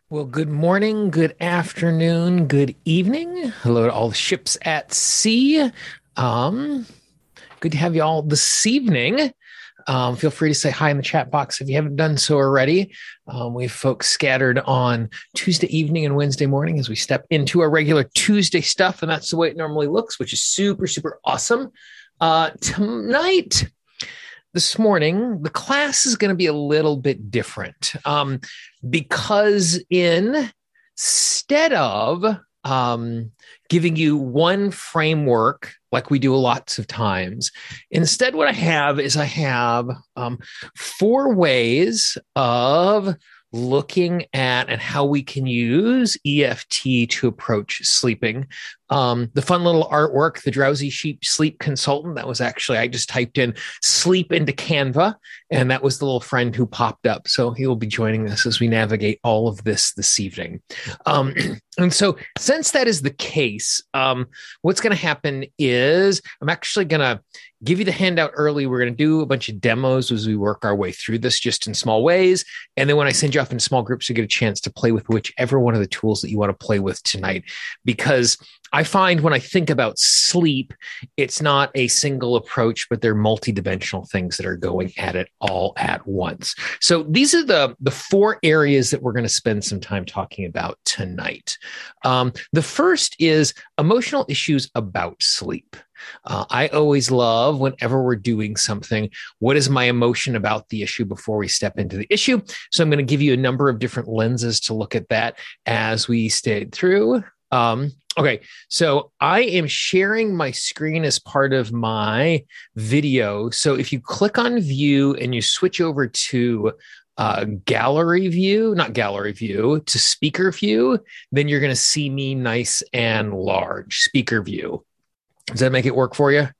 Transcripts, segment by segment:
Well, good morning, good afternoon, good evening. Hello to all the ships at sea. Um, Good to have you all this evening. Feel free to say hi in the chat box if you haven't done so already. We have folks scattered on Tuesday evening and Wednesday morning as we step into our regular Tuesday stuff, and that's the way it normally looks, which is super, super awesome. Tonight, this morning, the class is going to be a little bit different because instead of giving you one framework like we do lots of times, instead what I have four ways of looking at and how we can use EFT to approach sleeping. The fun little artwork, the Drowsy Sheep Sleep Consultant, that was actually, I just typed in sleep into Canva, and that was the little friend who popped up. So he will be joining us as we navigate all of this evening. And so since that is the case, what's going to happen is I'm actually going to give you the handout early. We're going to do a bunch of demos as we work our way through this just in small ways. And then when I send you off in small groups, you get a chance to play with whichever one of the tools that you want to play with tonight. Because I find when I think about sleep, it's not a single approach, but they're multidimensional things that are going at it all at once. So these are the four areas that we're going to spend some time talking about tonight. The first is emotional issues about sleep. I always love whenever we're doing something, what is my emotion about the issue before we step into the issue? So I'm going to give you a number of different lenses to look at that as we stay through. Okay, so I am sharing my screen as part of my video. So if you click on view and you switch over to gallery view, not gallery view, to speaker view, then you're going to see me nice and large, speaker view. Does that make it work for you?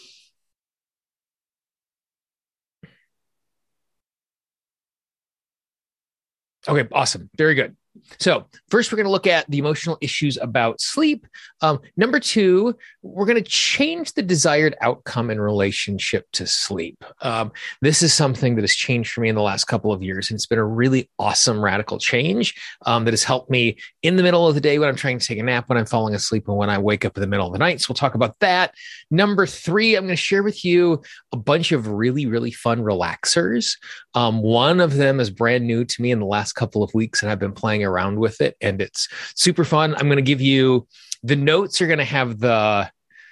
Okay, awesome. Very good. So first, we're going to look at the emotional issues about sleep. Number two, we're going to change the desired outcome in relationship to sleep. This is something that has changed for me in the last couple of years, and it's been a really awesome radical change that has helped me in the middle of the day when I'm trying to take a nap, when I'm falling asleep, and when I wake up in the middle of the night. So we'll talk about that. Number three, I'm going to share with you a bunch of really, really fun relaxers. One of them is brand new to me in the last couple of weeks, and I've been playing around with it, and it's super fun. I'm going to give you the notes are going to have the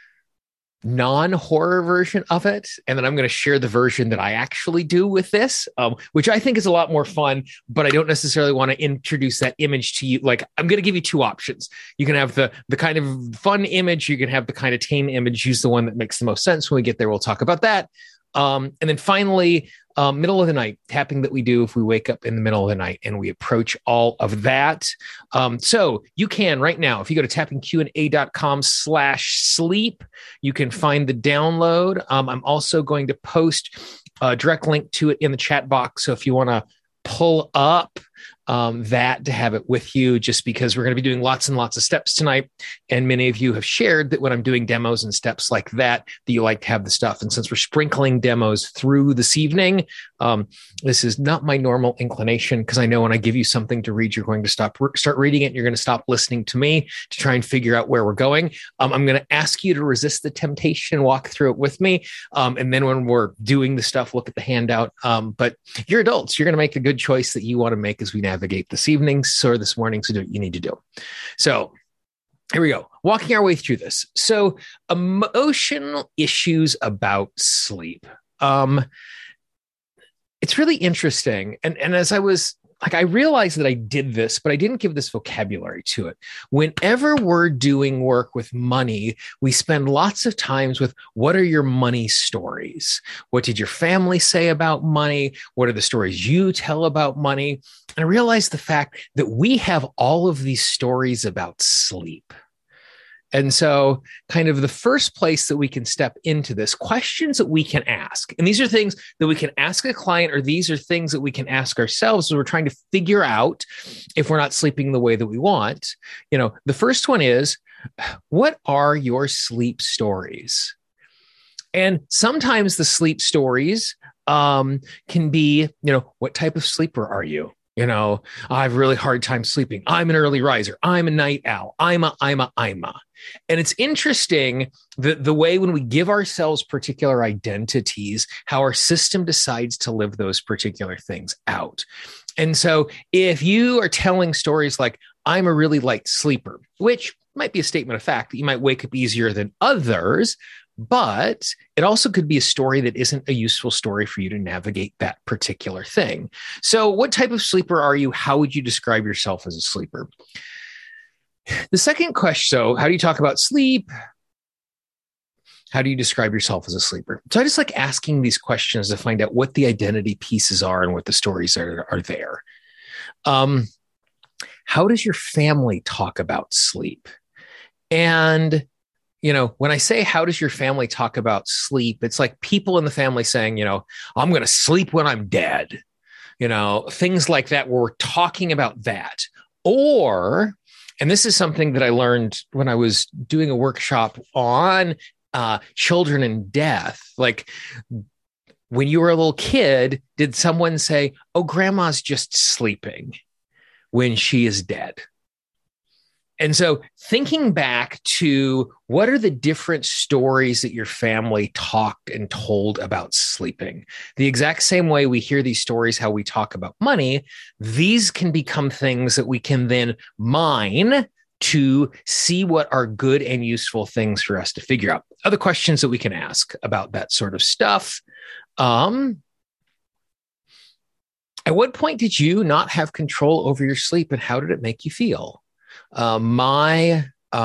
non-horror version of it, and then I'm going to share the version that I actually do with this, which I think is a lot more fun, but I don't necessarily want to introduce that image to you. Like, I'm going to give you two options. You can have the kind of fun image, you can have the kind of tame image. Use the one that makes the most sense. When we get there, we'll talk about that. And then finally, middle of the night tapping that we do if we wake up in the middle of the night, and we approach all of that. So you can right now, if you go to tappingqa.com/sleep, you can find the download. I'm also going to post a direct link to it in the chat box. So if you want to pull up that to have it with you, just because we're going to be doing lots and lots of steps tonight. And many of you have shared that when I'm doing demos and steps like that, that you like to have the stuff. And since we're sprinkling demos through this evening, this is not my normal inclination, because I know when I give you something to read, you're going to start reading it, and you're going to stop listening to me to try and figure out where we're going. I'm going to ask you to resist the temptation, walk through it with me. And then when we're doing the stuff, look at the handout. But you're adults. You're going to make the good choice that you want to make as we navigate this evening or this morning. So do what you need to do. So here we go. Walking our way through this. So emotional issues about sleep. It's really interesting. And as I was like, I realized that I did this, but I didn't give this vocabulary to it. Whenever we're doing work with money, we spend lots of times with, what are your money stories? What did your family say about money? What are the stories you tell about money? And I realized the fact that we have all of these stories about sleep. And so kind of the first place that we can step into this, questions that we can ask. And these are things that we can ask a client, or these are things that we can ask ourselves as we're trying to figure out if we're not sleeping the way that we want. The first one is, what are your sleep stories? And sometimes the sleep stories can be, what type of sleeper are you? I have a really hard time sleeping. I'm an early riser. I'm a night owl. I'm a. And it's interesting the way when we give ourselves particular identities, how our system decides to live those particular things out. And so if you are telling stories like, I'm a really light sleeper, which might be a statement of fact that you might wake up easier than others, but it also could be a story that isn't a useful story for you to navigate that particular thing. So what type of sleeper are you? How would you describe yourself as a sleeper? The second question, so how do you talk about sleep? How do you describe yourself as a sleeper? So I just like asking these questions to find out what the identity pieces are and what the stories are there. How does your family talk about sleep? And when I say, how does your family talk about sleep? It's like people in the family saying, I'm going to sleep when I'm dead, things like that, where we're talking about that. Or, and this is something that I learned when I was doing a workshop on children and death. Like when you were a little kid, did someone say, oh, grandma's just sleeping when she is dead? And so thinking back to what are the different stories that your family talked and told about sleeping, the exact same way we hear these stories, how we talk about money, these can become things that we can then mine to see what are good and useful things for us to figure out. Other questions that we can ask about that sort of stuff. At what point did you not have control over your sleep, and how did it make you feel? My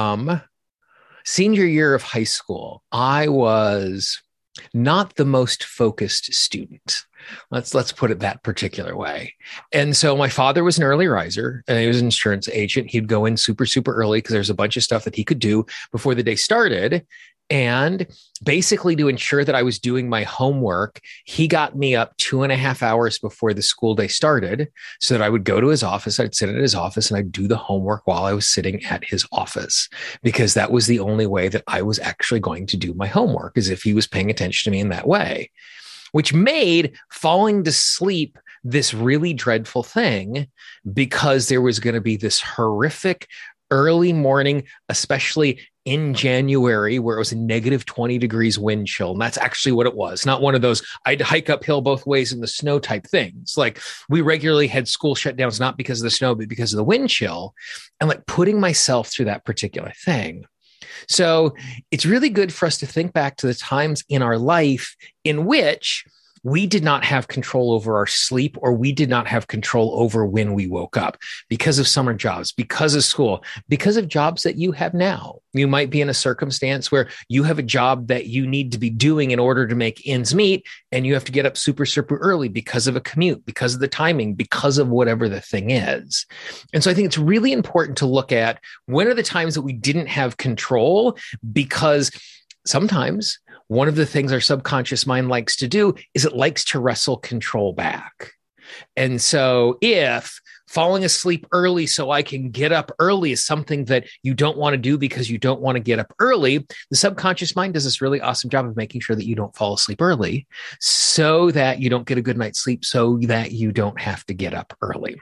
senior year of high school, I was not the most focused student. Let's put it that particular way. And so my father was an early riser, and he was an insurance agent. He'd go in super, super early because there's a bunch of stuff that he could do before the day started. And basically, to ensure that I was doing my homework, he got me up 2.5 hours before the school day started so that I would go to his office. I'd sit at his office and I'd do the homework while I was sitting at his office, because that was the only way that I was actually going to do my homework, is if he was paying attention to me in that way, which made falling to sleep this really dreadful thing, because there was going to be this horrific early morning, especially in January, where it was a negative 20 degrees wind chill. And that's actually what it was. Not one of those, I'd hike uphill both ways in the snow type things. Like, we regularly had school shutdowns, not because of the snow, but because of the wind chill, and like putting myself through that particular thing. So it's really good for us to think back to the times in our life in which we did not have control over our sleep, or we did not have control over when we woke up, because of summer jobs, because of school, because of jobs that you have now. You might be in a circumstance where you have a job that you need to be doing in order to make ends meet, and you have to get up super, super early because of a commute, because of the timing, because of whatever the thing is. And so I think it's really important to look at when are the times that we didn't have control, because sometimes one of the things our subconscious mind likes to do is it likes to wrestle control back. And so if falling asleep early so I can get up early is something that you don't want to do because you don't want to get up early, the subconscious mind does this really awesome job of making sure that you don't fall asleep early, so that you don't get a good night's sleep, so that you don't have to get up early.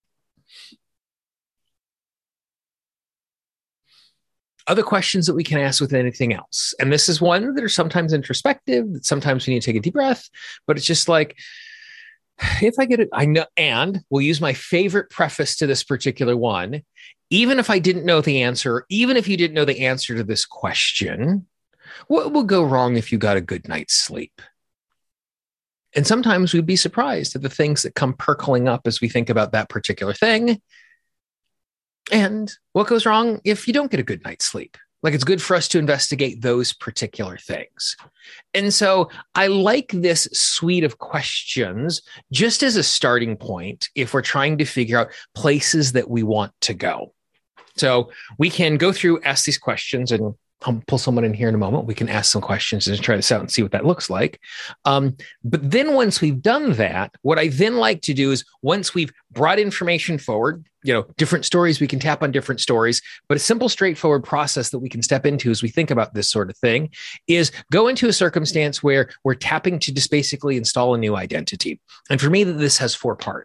Other questions that we can ask with anything else. And this is one that are sometimes introspective, that sometimes we need to take a deep breath, but it's just like, if I get it, I know, and we'll use my favorite preface to this particular one. Even if I didn't know the answer, even if you didn't know the answer to this question, what will go wrong if you got a good night's sleep? And sometimes we'd be surprised at the things that come percolating up as we think about that particular thing. And what goes wrong if you don't get a good night's sleep? Like, it's good for us to investigate those particular things. And so I like this suite of questions just as a starting point if we're trying to figure out places that we want to go. So we can go through, ask these questions, and I'll pull someone in here in a moment. We can ask some questions and try this out and see what that looks like. But then once we've done that, what I then like to do is, once we've brought information forward, different stories, we can tap on different stories, but a simple, straightforward process that we can step into as we think about this sort of thing is go into a circumstance where we're tapping to just basically install a new identity. And for me, this has 4 parts.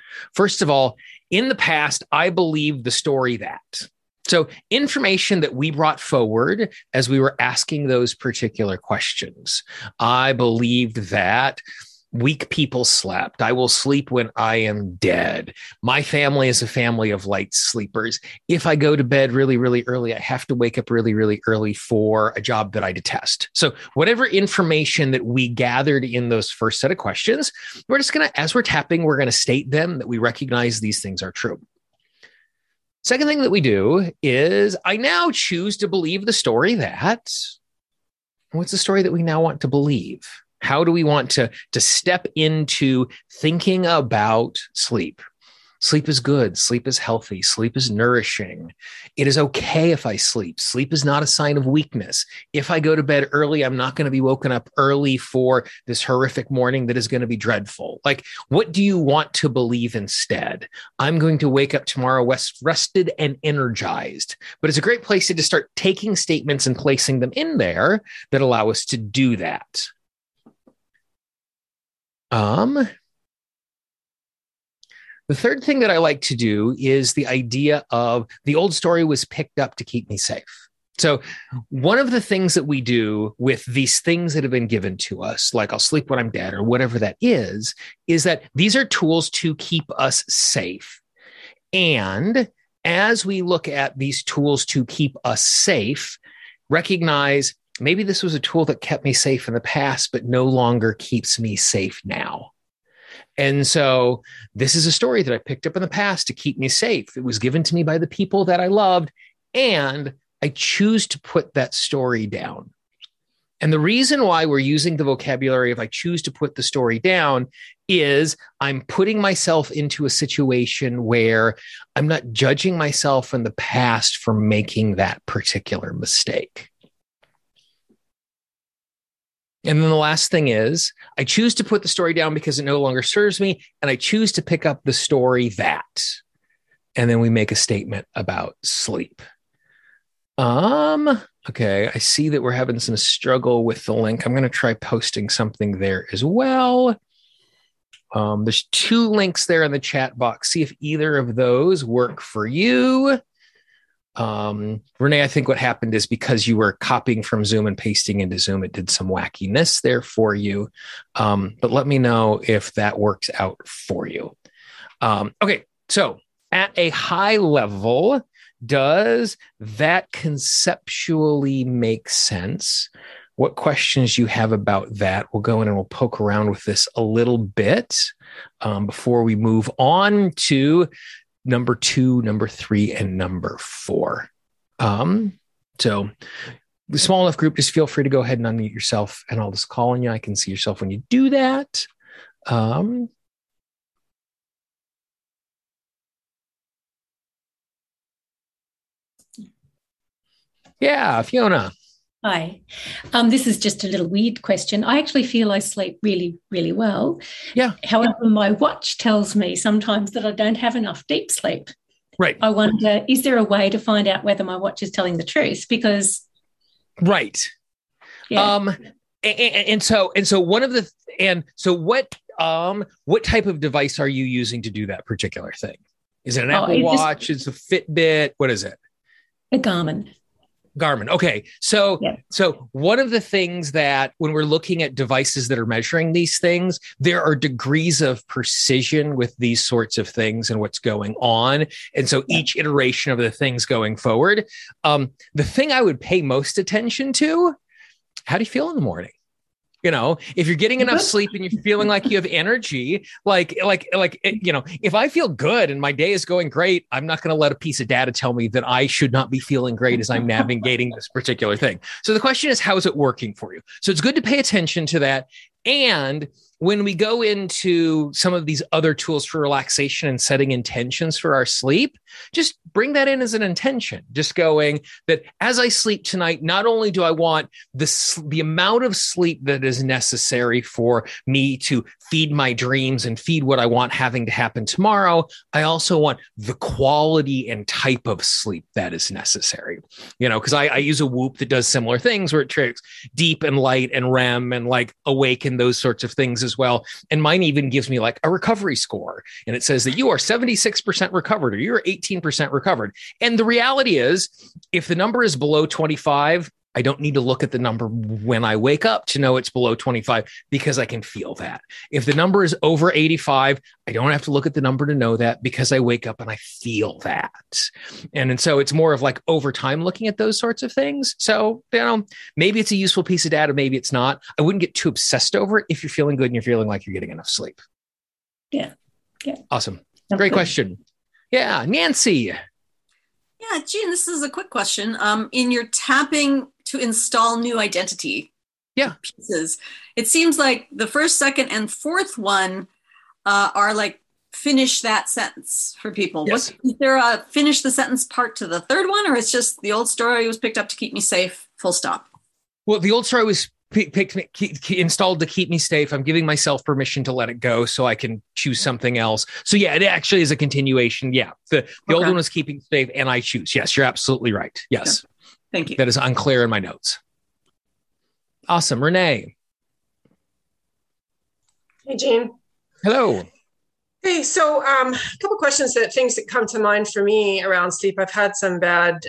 First of all, in the past, I believed the story that. So information that we brought forward as we were asking those particular questions, I believed that weak people slept. I will sleep when I am dead. My family is a family of light sleepers. If I go to bed really, really early, I have to wake up really, really early for a job that I detest. So whatever information that we gathered in those first set of questions, we're just going to, as we're tapping, we're going to state them that we recognize these things are true. Second thing that we do is I now choose to believe the story that, what's the story that we now want to believe? How do we want to step into thinking about sleep? Sleep is good. Sleep is healthy. Sleep is nourishing. It is okay if I sleep. Sleep is not a sign of weakness. If I go to bed early, I'm not going to be woken up early for this horrific morning that is going to be dreadful. Like, what do you want to believe instead? I'm going to wake up tomorrow rested and energized. But it's a great place to just start taking statements and placing them in there that allow us to do that. The third thing that I like to do is the idea of the old story was picked up to keep me safe. So one of the things that we do with these things that have been given to us, like I'll sleep when I'm dead or whatever that is that these are tools to keep us safe. And as we look at these tools to keep us safe, recognize maybe this was a tool that kept me safe in the past, but no longer keeps me safe now. And so this is a story that I picked up in the past to keep me safe. It was given to me by the people that I loved, and I choose to put that story down. And the reason why we're using the vocabulary of I choose to put the story down is I'm putting myself into a situation where I'm not judging myself in the past for making that particular mistake. And then the last thing is I choose to put the story down because it no longer serves me. And I choose to pick up the story that, and then we make a statement about sleep. Okay. I see that we're having some struggle with the link. I'm going to try posting something there as well. There's 2 links there in the chat box. See if either of those work for you. Renee, I think what happened is because you were copying from Zoom and pasting into Zoom, it did some wackiness there for you. But let me know if that works out for you. Okay. So at a high level, does that conceptually make sense? What questions you have about that? We'll go in and we'll poke around with this a little bit before we move on to number 2, number 3, and number 4. So the small enough group, just feel free to go ahead and unmute yourself and I'll just call on you. I can see yourself when you do that. Yeah, Fiona. Hi. This is just a little weird question. I actually feel I sleep really, really well. Yeah. However, my watch tells me sometimes that I don't have enough deep sleep. Right. I wonder, is there a way to find out whether my watch is telling the truth? Because right. Yeah. What type of device are you using to do that particular thing? Is it an Apple Watch? Is it a Fitbit? What is it? A Garmin. Okay. So one of the things that when we're looking at devices that are measuring these things, there are degrees of precision with these sorts of things and what's going on. And so each iteration of the things going forward, the thing I would pay most attention to, how do you feel in the morning? You know, if you're getting enough sleep and you're feeling like you have energy, if I feel good and my day is going great, I'm not going to let a piece of data tell me that I should not be feeling great as I'm navigating this particular thing. So the question is, how is it working for you? So it's good to pay attention to that. And when we go into some of these other tools for relaxation and setting intentions for our sleep, just bring that in as an intention, just going that as I sleep tonight, not only do I want the amount of sleep that is necessary for me to feed my dreams and feed what I want having to happen tomorrow, I also want the quality and type of sleep that is necessary. Because I use a Whoop that does similar things where it tracks deep and light and REM and like awake in those sorts of things as well. And mine even gives me like a recovery score. And it says that you are 76% recovered or you're 18% recovered. And the reality is, if the number is below 25, I don't need to look at the number when I wake up to know it's below 25 because I can feel that. If the number is over 85, I don't have to look at the number to know that because I wake up and I feel that. And so it's more of like over time looking at those sorts of things. So, maybe it's a useful piece of data, maybe it's not. I wouldn't get too obsessed over it if you're feeling good and you're feeling like you're getting enough sleep. Yeah. Awesome. Great question. Yeah. Nancy. Yeah, Jean, this is a quick question. In your tapping to install new identity pieces, it seems like the first, second, and fourth one are like finish that sentence for people. Yes. Is there a finish the sentence part to the third one, or it's just the old story was picked up to keep me safe, full stop? Well, the old story was installed to keep me safe. I'm giving myself permission to let it go so I can choose something else. So yeah, it actually is a continuation. Yeah. The old one was keeping safe and I choose. Yes, you're absolutely right. Yes. Okay. Thank you. That is unclear in my notes. Awesome. Renee. Hey, Jean. Hello. Hey, so a couple questions, things that come to mind for me around sleep. I've had some bad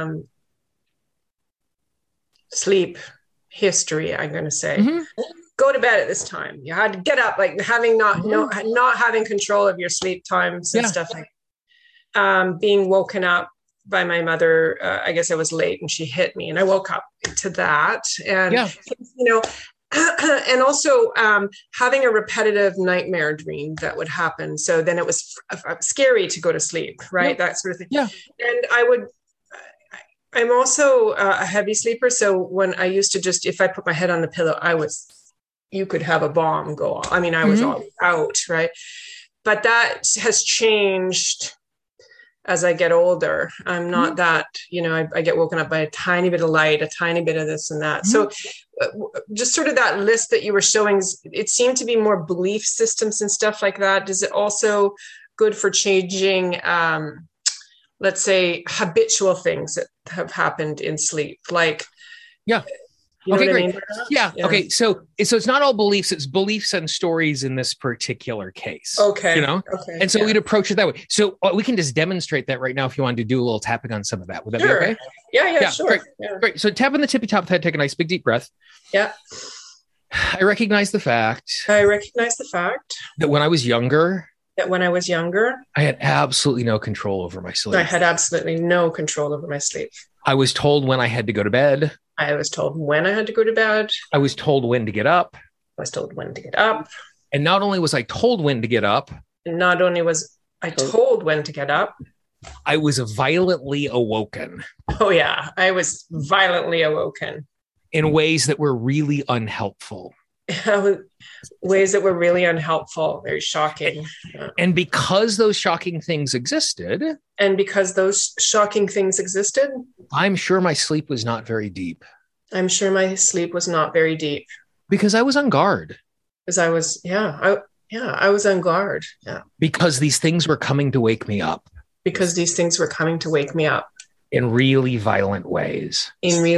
sleep history, I'm going to say. Mm-hmm. Go to bed at this time. You had to get up, like having not having control of your sleep times and stuff like being woken up by my mother. I guess I was late and she hit me and I woke up to that. And, and also having a repetitive nightmare dream that would happen. So then it was scary to go to sleep, right? That sort of thing. Yeah. And I'm also a heavy sleeper. So when I used to if I put my head on the pillow, you could have a bomb go off. I mean, I was all out, right? But that has changed as I get older. I'm not that, I get woken up by a tiny bit of light, a tiny bit of this and that. So just sort of that list that you were showing, it seemed to be more belief systems and stuff like that. Is it also good for changing, let's say, habitual things that have happened in sleep? Like, okay, great. Yeah. Okay. So it's not all beliefs, it's beliefs and stories in this particular case. Okay. Okay. And so we'd approach it that way. So we can just demonstrate that right now if you wanted to do a little tapping on some of that. Would that be okay? Yeah, sure. Great. Great. So tap on the tippy top of the head, take a nice big deep breath. Yeah. I recognize the fact that when I was younger, I had absolutely no control over my sleep. I had absolutely no control over my sleep. I was told when I had to go to bed. I was told when I had to go to bed. I was told when to get up. I was told when to get up. And not only was I told when to get up. And not only was I told when to get up. I was violently awoken. Oh, yeah. I was violently awoken. In ways that were really unhelpful. Ways that were really unhelpful. Very shocking. And because those shocking things existed. I'm sure my sleep was not very deep. Because I was on guard. I was on guard. Yeah. Because these things were coming to wake me up. In really violent ways.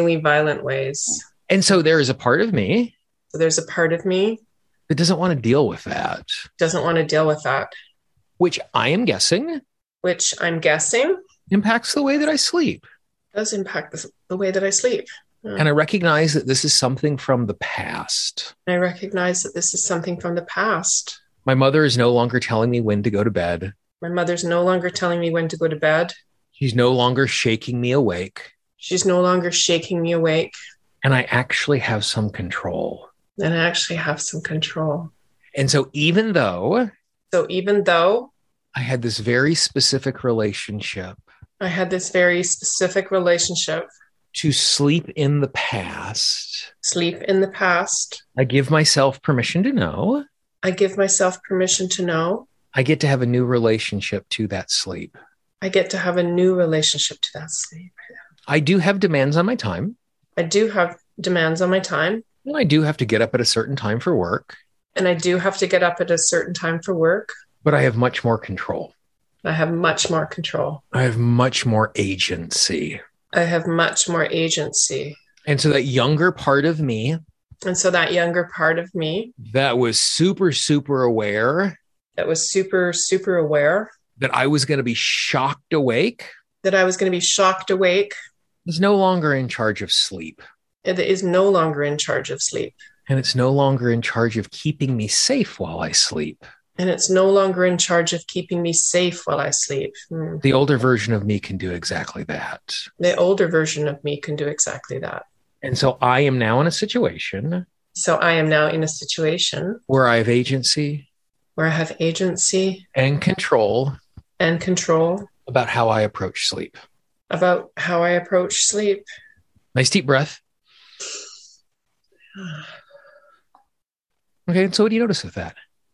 And so there is a part of me. That doesn't want to deal with that. Which I'm guessing. Impacts the way that I sleep. Does impact the way that I sleep. And I recognize that this is something from the past. My mother is no longer telling me when to go to bed. She's no longer shaking me awake. And I actually have some control. And so even though I had this very specific relationship to sleep in the past, I give myself permission to know. I get to have a new relationship to that sleep. I do have demands on my time. And I do have to get up at a certain time for work. But I have much more control. I have much more agency. And so that younger part of me And so that younger part of me that was super, super aware, that was super, super aware that I was going to be shocked awake, is no longer in charge of sleep. It is no longer in charge of sleep. And it's no longer in charge of keeping me safe while I sleep. And it's no longer in charge of keeping me safe while I sleep. The older version of me can do exactly that. The older version of me can do exactly that. And so I am now in a situation. Where I have agency. And control. About how I approach sleep. Nice deep breath. Okay, so what do you notice with that?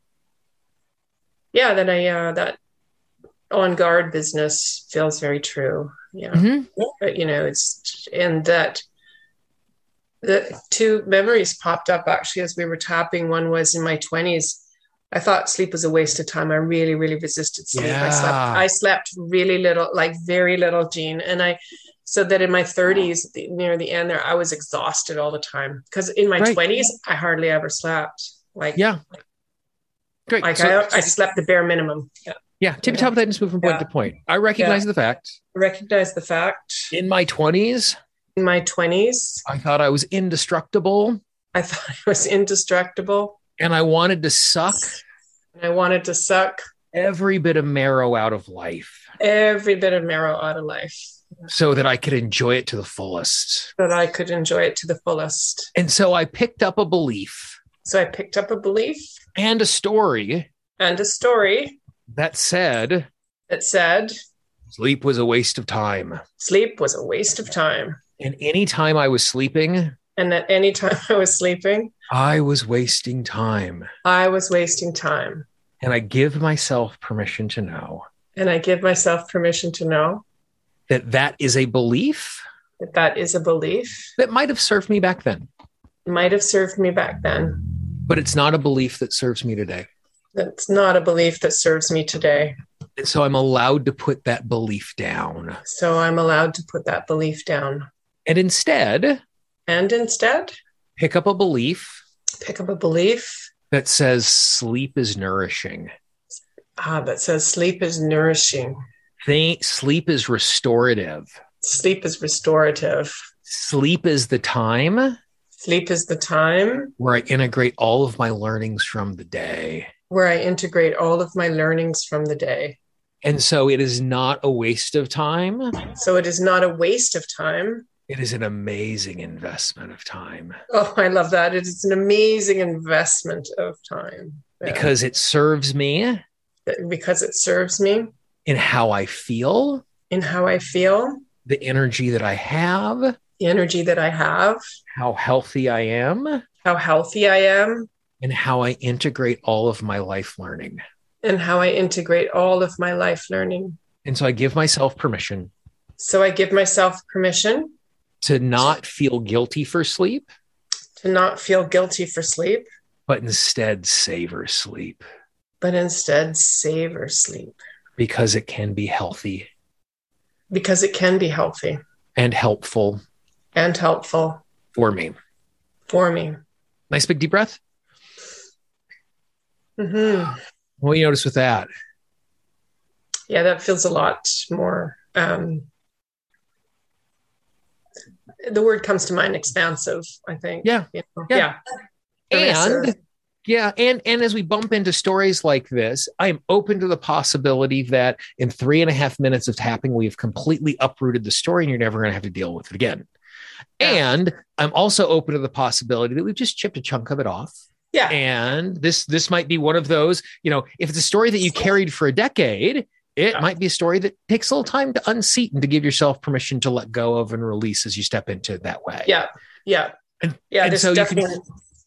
Yeah, that on guard business feels very true. Yeah, but, it's, and that the two memories popped up actually as we were tapping. One was in my 20s. I thought sleep was a waste of time. I really, really resisted sleep. Yeah. I slept really little, like very little, Jean. And so that in my 30s, near the end there, I was exhausted all the time. Because in my 20s, I hardly ever slept. Great. Like I slept the bare minimum. Yeah. Tippy top of that and just move from point to point. I recognize the fact. In my 20s. I thought I was indestructible. And I wanted to suck. Every bit of marrow out of life. So that I could enjoy it to the fullest. And so I picked up a belief. And a story. That said. Sleep was a waste of time. And any time I was sleeping. I was wasting time. And I give myself permission to know. That is a belief. That might have served me back then. But it's not a belief that serves me today. And so I'm allowed to put that belief down. And instead, pick up a belief. That says sleep is nourishing. Sleep is restorative. Sleep is the time. Where I integrate all of my learnings from the day. And so it is not a waste of time. It is an amazing investment of time. Oh, I love that. It is an amazing investment of time. Yeah. Because it serves me. In how I feel. The energy that I have. How healthy I am. And how I integrate all of my life learning. And so I give myself permission. To not feel guilty for sleep. But instead savor sleep. Because it can be healthy. And helpful. For me. Nice big deep breath. Mm-hmm. What do you notice with that? Yeah, that feels a lot more. The word comes to mind, expansive, I think. Yeah. And as we bump into stories like this, I am open to the possibility that in 3.5 minutes of tapping, we've completely uprooted the story and you're never going to have to deal with it again. Yeah. And I'm also open to the possibility that we've just chipped a chunk of it off. Yeah. And this might be one of those, if it's a story that you carried for a decade, it might be a story that takes a little time to unseat and to give yourself permission to let go of and release as you step into it that way. Yeah. And so definitely.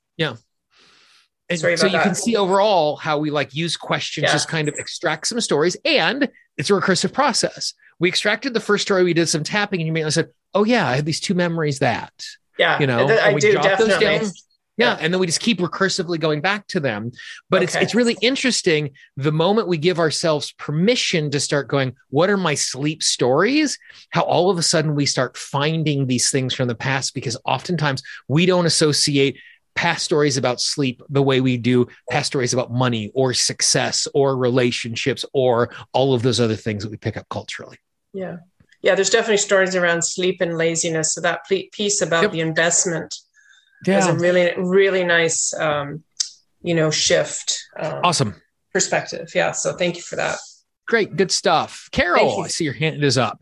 And so you can see overall how we use questions, just kind of extract some stories, and it's a recursive process. We extracted the first story, we did some tapping, and you may said, "Oh yeah, I had these two memories that." I do definitely. Yeah, and then we just keep recursively going back to them. But it's really interesting. The moment we give ourselves permission to start going, what are my sleep stories? How all of a sudden we start finding these things from the past, because oftentimes we don't associate past stories about sleep the way we do past stories about money or success or relationships or all of those other things that we pick up culturally. Yeah. Yeah. There's definitely stories around sleep and laziness. So that piece about the investment was a really, really nice, shift. Awesome. Perspective. Yeah. So thank you for that. Great. Good stuff. Carol, I see your hand is up.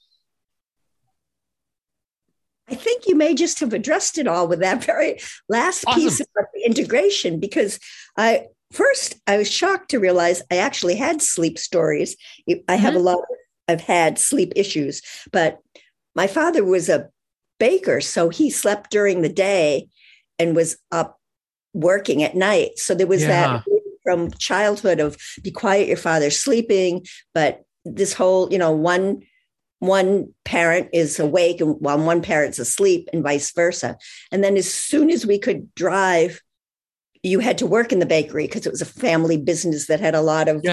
I think you may just have addressed it all with that very last piece about the integration, because I was shocked to realize I actually had sleep stories. I have I've had sleep issues, but my father was a baker, so he slept during the day and was up working at night. So there was that from childhood of be quiet, your father's sleeping, but this whole, one parent is awake and while one parent's asleep and vice versa. And then as soon as we could drive, you had to work in the bakery because it was a family business that had a lot of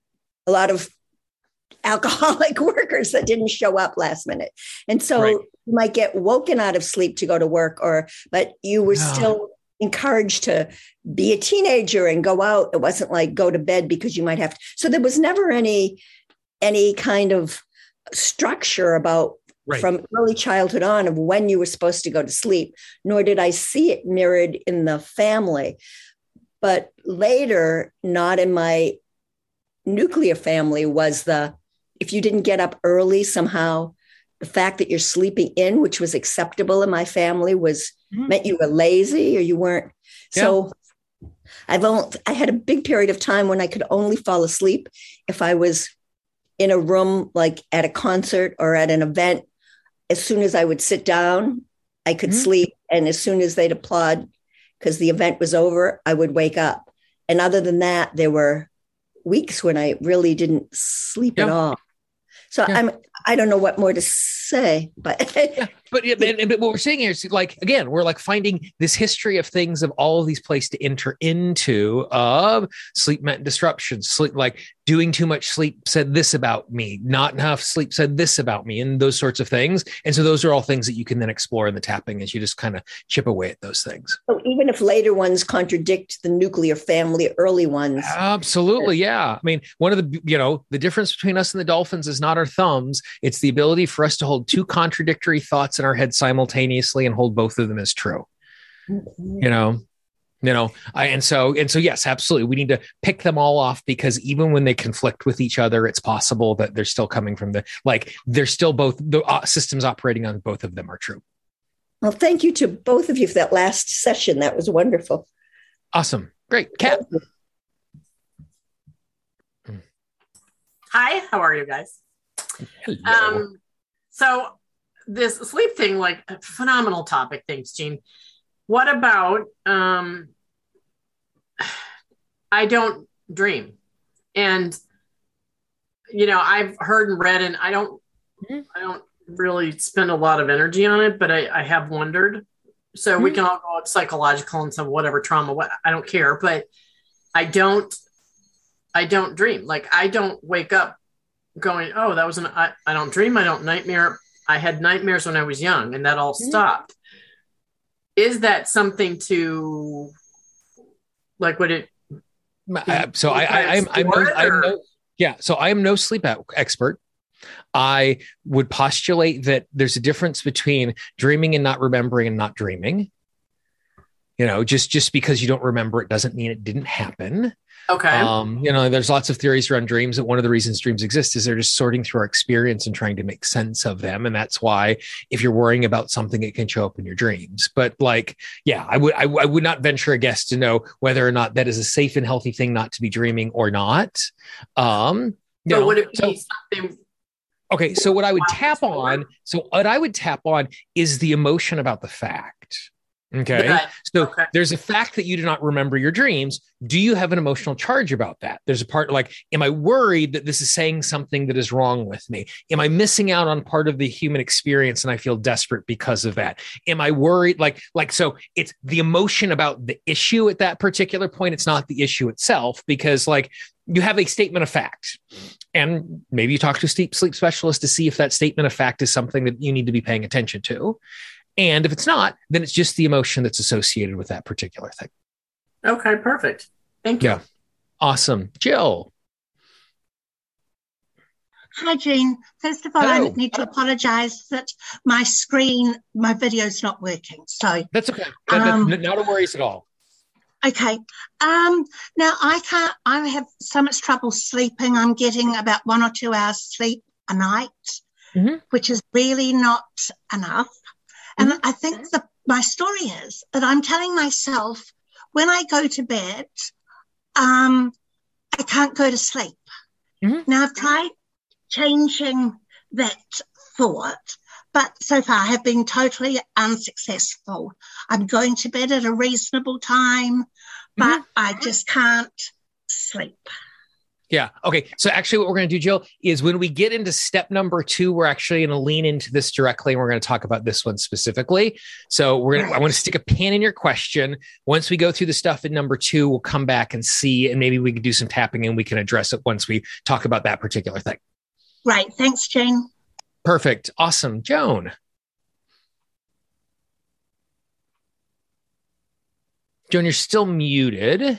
alcoholic workers that didn't show up last minute. And so you might get woken out of sleep to go to work, but you were still encouraged to be a teenager and go out. It wasn't like go to bed because you might have to. So there was never any kind of structure about from early childhood on of when you were supposed to go to sleep, nor did I see it mirrored in the family. But later, not in my nuclear family, was if you didn't get up early, somehow the fact that you're sleeping in, which was acceptable in my family, meant you were lazy or you weren't. So I had a big period of time when I could only fall asleep if I was in a room, like at a concert or at an event. As soon as I would sit down, I could sleep. And as soon as they'd applaud, because the event was over, I would wake up. And other than that, there were weeks when I really didn't sleep at all. So I don't know what more to say, but but what we're saying here is like, again, we're like finding this history of things of all of these places to enter into of sleep meant disruptions, sleep, like doing too much sleep said this about me, not enough sleep said this about me, and those sorts of things. And so those are all things that you can then explore in the tapping as you just kind of chip away at those things. So even if later ones contradict the nuclear family, early ones. Absolutely. Yeah. I mean, one of the difference between us and the dolphins is not our thumbs. It's the ability for us to hold two contradictory thoughts in our head simultaneously and hold both of them as true. And so yes, absolutely. We need to pick them all off, because even when they conflict with each other, it's possible that they're still coming from they're still both the systems operating on both of them are true. Well, thank you to both of you for that last session. That was wonderful. Awesome. Great. Kat. Hi, how are you guys? Hello. So this sleep thing, like a phenomenal topic. Thanks, Jean. What about, I don't dream. And, I've heard and read, and I don't really spend a lot of energy on it, but I have wondered. So we can all go psychological and some whatever trauma, I don't care, but I don't dream. Like I don't wake up going, oh, that was I don't dream. I don't nightmare. I had nightmares when I was young and that all stopped. Is that something to like, would it? So I am no sleep expert. I would postulate that there's a difference between dreaming and not remembering and not dreaming. Just because you don't remember it doesn't mean it didn't happen. Okay. There's lots of theories around dreams that one of the reasons dreams exist is they're just sorting through our experience and trying to make sense of them. And that's why if you're worrying about something, it can show up in your dreams. But I would not venture a guess to know whether or not that is a safe and healthy thing not to be dreaming or not. Would it be something? Okay. So what I would tap on is the emotion about the fact. Okay. There's a fact that you do not remember your dreams. Do you have an emotional charge about that? There's a part like, am I worried that this is saying something that is wrong with me? Am I missing out on part of the human experience and I feel desperate because of that? Am I worried? So it's the emotion about the issue at that particular point. It's not the issue itself, because you have a statement of fact, and maybe you talk to a sleep specialist to see if that statement of fact is something that you need to be paying attention to. And if it's not, then it's just the emotion that's associated with that particular thing. Okay, perfect. Thank you. Yeah. Awesome. Jill. Hi, Jean. First of all, hello. I need to apologize that my video's not working. So that's okay. Not a worries at all. Okay. Now I have so much trouble sleeping. I'm getting about 1 or 2 hours sleep a night, which is really not enough. And I think my story is that I'm telling myself when I go to bed, I can't go to sleep. Now I've tried changing that thought, but so far I have been totally unsuccessful. I'm going to bed at a reasonable time, but I just can't sleep. Yeah. Okay. So actually what we're going to do, Jill, is when we get into step number 2, we're actually going to lean into this directly and we're going to talk about this one specifically. So I want to stick a pin in your question. Once we go through the stuff in number 2, we'll come back and see, and maybe we can do some tapping and we can address it once we talk about that particular thing. Right. Thanks, Jane. Perfect. Awesome. Joan. Joan, you're still muted.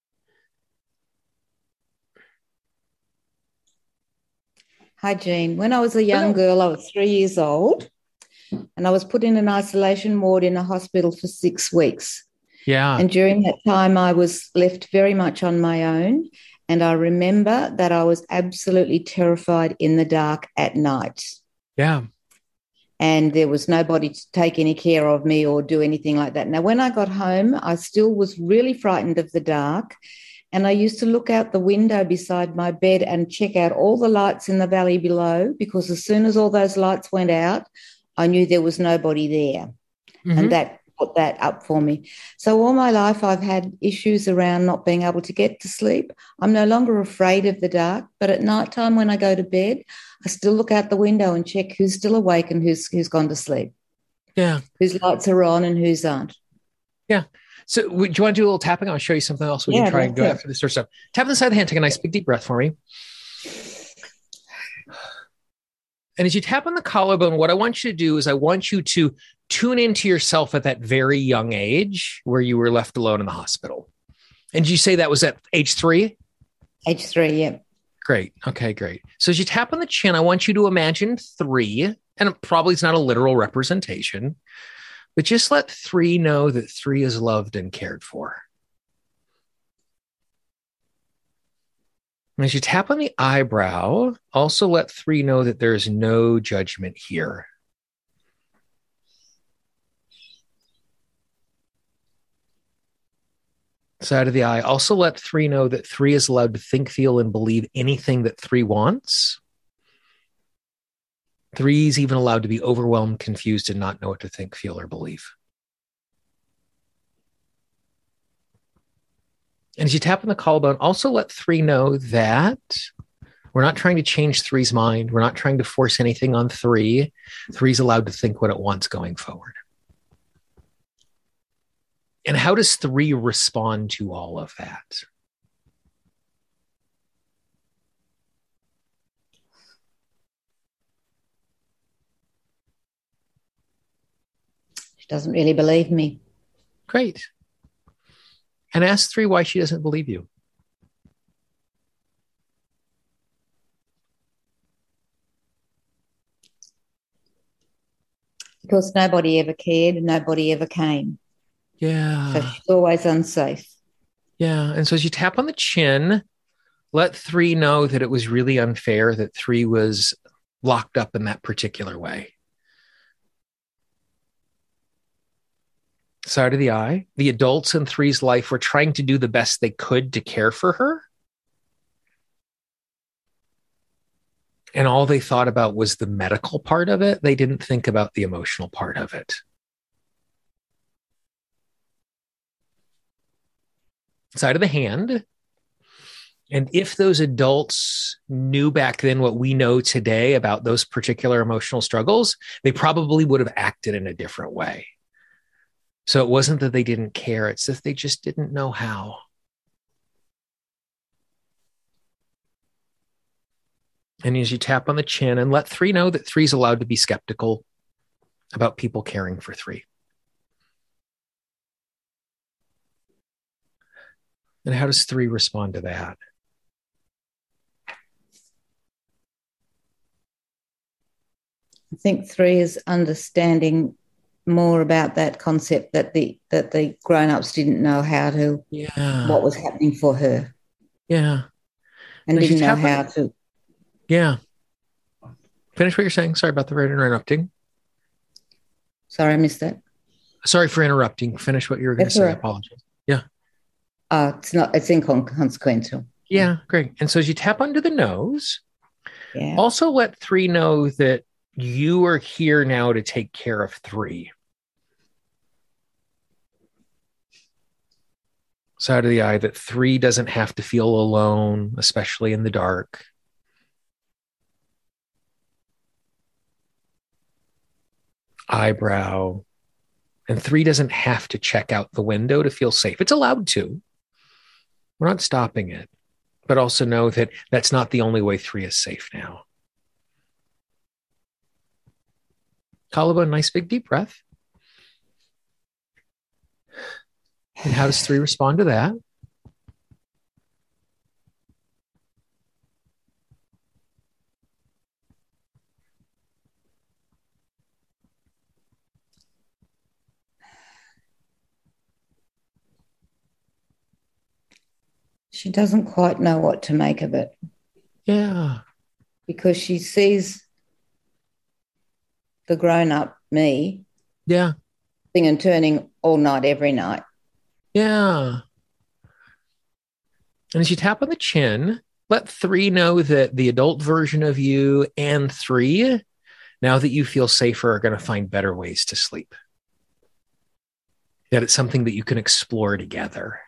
Hi, Jean. When I was a young girl, I was 3 years old, and I was put in an isolation ward in a hospital for 6 weeks. Yeah. And during that time, I was left very much on my own. And I remember that I was absolutely terrified in the dark at night. Yeah. And there was nobody to take any care of me or do anything like that. Now, when I got home, I still was really frightened of the dark. And I used to look out the window beside my bed and check out all the lights in the valley below, because as soon as all those lights went out, I knew there was nobody there. And that put that up for me. So all my life, I've had issues around not being able to get to sleep. I'm no longer afraid of the dark, but at nighttime when I go to bed, I still look out the window and check who's still awake and who's gone to sleep. Yeah. Whose lights are on and whose aren't. Yeah. So do you want to do a little tapping? I'll show you something else we can try and go after this sort of stuff. Tap on the side of the hand. Take a nice big deep breath for me. And as you tap on the collarbone, what I want you to do is I want you to tune into yourself at that very young age where you were left alone in the hospital. And did you say that was at age 3? Age 3, yeah. Great. Okay, great. So as you tap on the chin, I want you to imagine 3, and it probably it's not a literal representation, but just let 3 know that 3 is loved and cared for. And as you tap on the eyebrow, also let 3 know that there is no judgment here. Side of the eye, also let 3 know that 3 is allowed to think, feel, and believe anything that 3 wants. 3 is even allowed to be overwhelmed, confused, and not know what to think, feel, or believe. And as you tap on the collarbone, also let 3 know that we're not trying to change 3's mind. We're not trying to force anything on 3. 3 is allowed to think what it wants going forward. And how does 3 respond to all of that? She doesn't really believe me. Great. And ask 3 why she doesn't believe you. Because nobody ever cared and nobody ever came. Yeah. So she's always unsafe. Yeah. And so as you tap on the chin, let 3 know that it was really unfair that 3 was locked up in that particular way. Side of the eye, the adults in 3's life were trying to do the best they could to care for her. And all they thought about was the medical part of it. They didn't think about the emotional part of it. Side of the hand. And if those adults knew back then what we know today about those particular emotional struggles, they probably would have acted in a different way. So it wasn't that they didn't care. It's that they just didn't know how. And as you tap on the chin and let 3 know that 3 is allowed to be skeptical, about people caring for 3? And how does 3 respond to that? I think 3 is understanding more about that concept that the grown-ups didn't know how to, what was happening for her. Yeah. And didn't know how to. Yeah. Finish what you're saying. Sorry about the interrupting. Sorry, I missed that. Sorry for interrupting. Finish what you were going to say. Right. I apologize. Yeah. It's inconsequential. Yeah, great. And so as you tap under the nose, also let 3 know that you are here now to take care of 3. Side of the eye, that 3 doesn't have to feel alone, especially in the dark. Eyebrow. And 3 doesn't have to check out the window to feel safe. It's allowed to. We're not stopping it. But also know that that's not the only way 3 is safe now. Collarbone, nice big deep breath. And how does 3 respond to that? She doesn't quite know what to make of it. Yeah. Because she sees the grown-up me. Yeah. And turning all night, every night. Yeah. And as you tap on the chin, let 3 know that the adult version of you and 3, now that you feel safer, are going to find better ways to sleep. That it's something that you can explore together.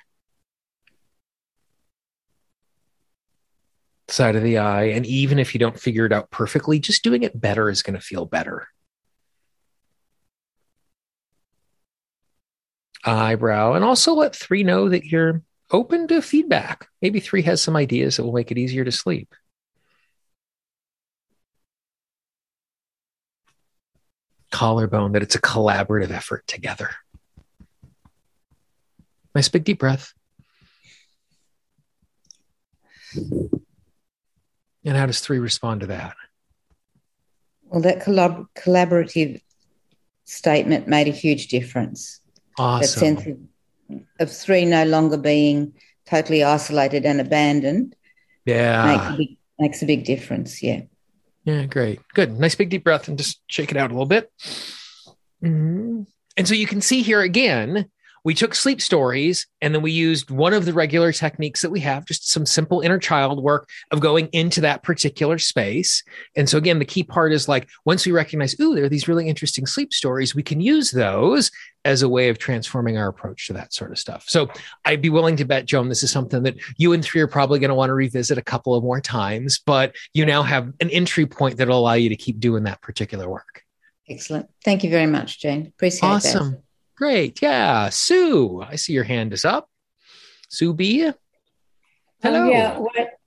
Side of the eye. And even if you don't figure it out perfectly, just doing it better is going to feel better. Eyebrow. And also let 3 know that you're open to feedback. Maybe 3 has some ideas that will make it easier to sleep. Collarbone, that it's a collaborative effort together. Nice big deep breath. And how does 3 respond to that? Well, that collaborative statement made a huge difference. Awesome. That sense of 3 no longer being totally isolated and abandoned. Yeah. Makes a big difference. Yeah. Yeah, great. Good. Nice big deep breath and just shake it out a little bit. Mm-hmm. And so you can see here again, we took sleep stories and then we used one of the regular techniques that we have, just some simple inner child work of going into that particular space. And so again, the key part is like, once we recognize, ooh, there are these really interesting sleep stories, we can use those as a way of transforming our approach to that sort of stuff. So I'd be willing to bet, Joan, this is something that you and 3 are probably going to want to revisit a couple of more times, but you now have an entry point that'll allow you to keep doing that particular work. Excellent. Thank you very much, Jane. Appreciate that. Awesome. Great. Yeah. Sue, I see your hand is up. Sue B. Hello.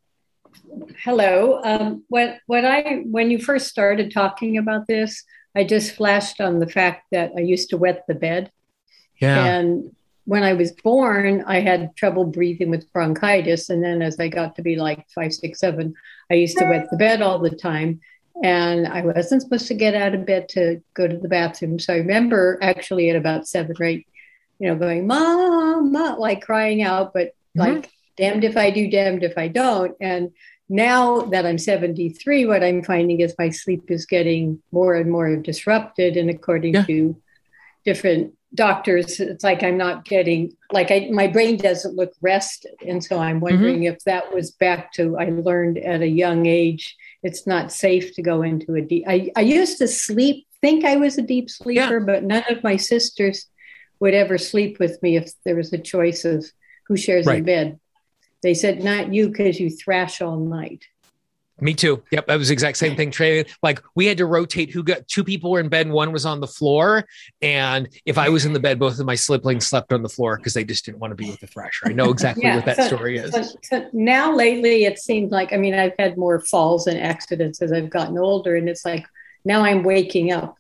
Hello. When you first started talking about this, I just flashed on the fact that I used to wet the bed. Yeah. And when I was born, I had trouble breathing with bronchitis. And then as I got to be like 5, 6, 7, I used to wet the bed all the time. And I wasn't supposed to get out of bed to go to the bathroom. So I remember actually at about 7 or 8, going, Mama, like crying out, but like, damned if I do, damned if I don't. And now that I'm 73, what I'm finding is my sleep is getting more and more disrupted. And according to different doctors, it's like I'm not getting, my brain doesn't look rested. And so I'm wondering if that was back to, I learned at a young age, it's not safe to go into a deep, I used to think I was a deep sleeper, but none of my sisters would ever sleep with me if there was a choice of who shares a bed. They said, not you, because you thrash all night. Me too. Yep. That was the exact same thing, Trey. Like we had to rotate 2 people were in bed and one was on the floor. And if I was in the bed, both of my siblings slept on the floor because they just didn't want to be with the thrasher. I know exactly what that story is. So now lately it seems like, I've had more falls and accidents as I've gotten older. And it's like, now I'm waking up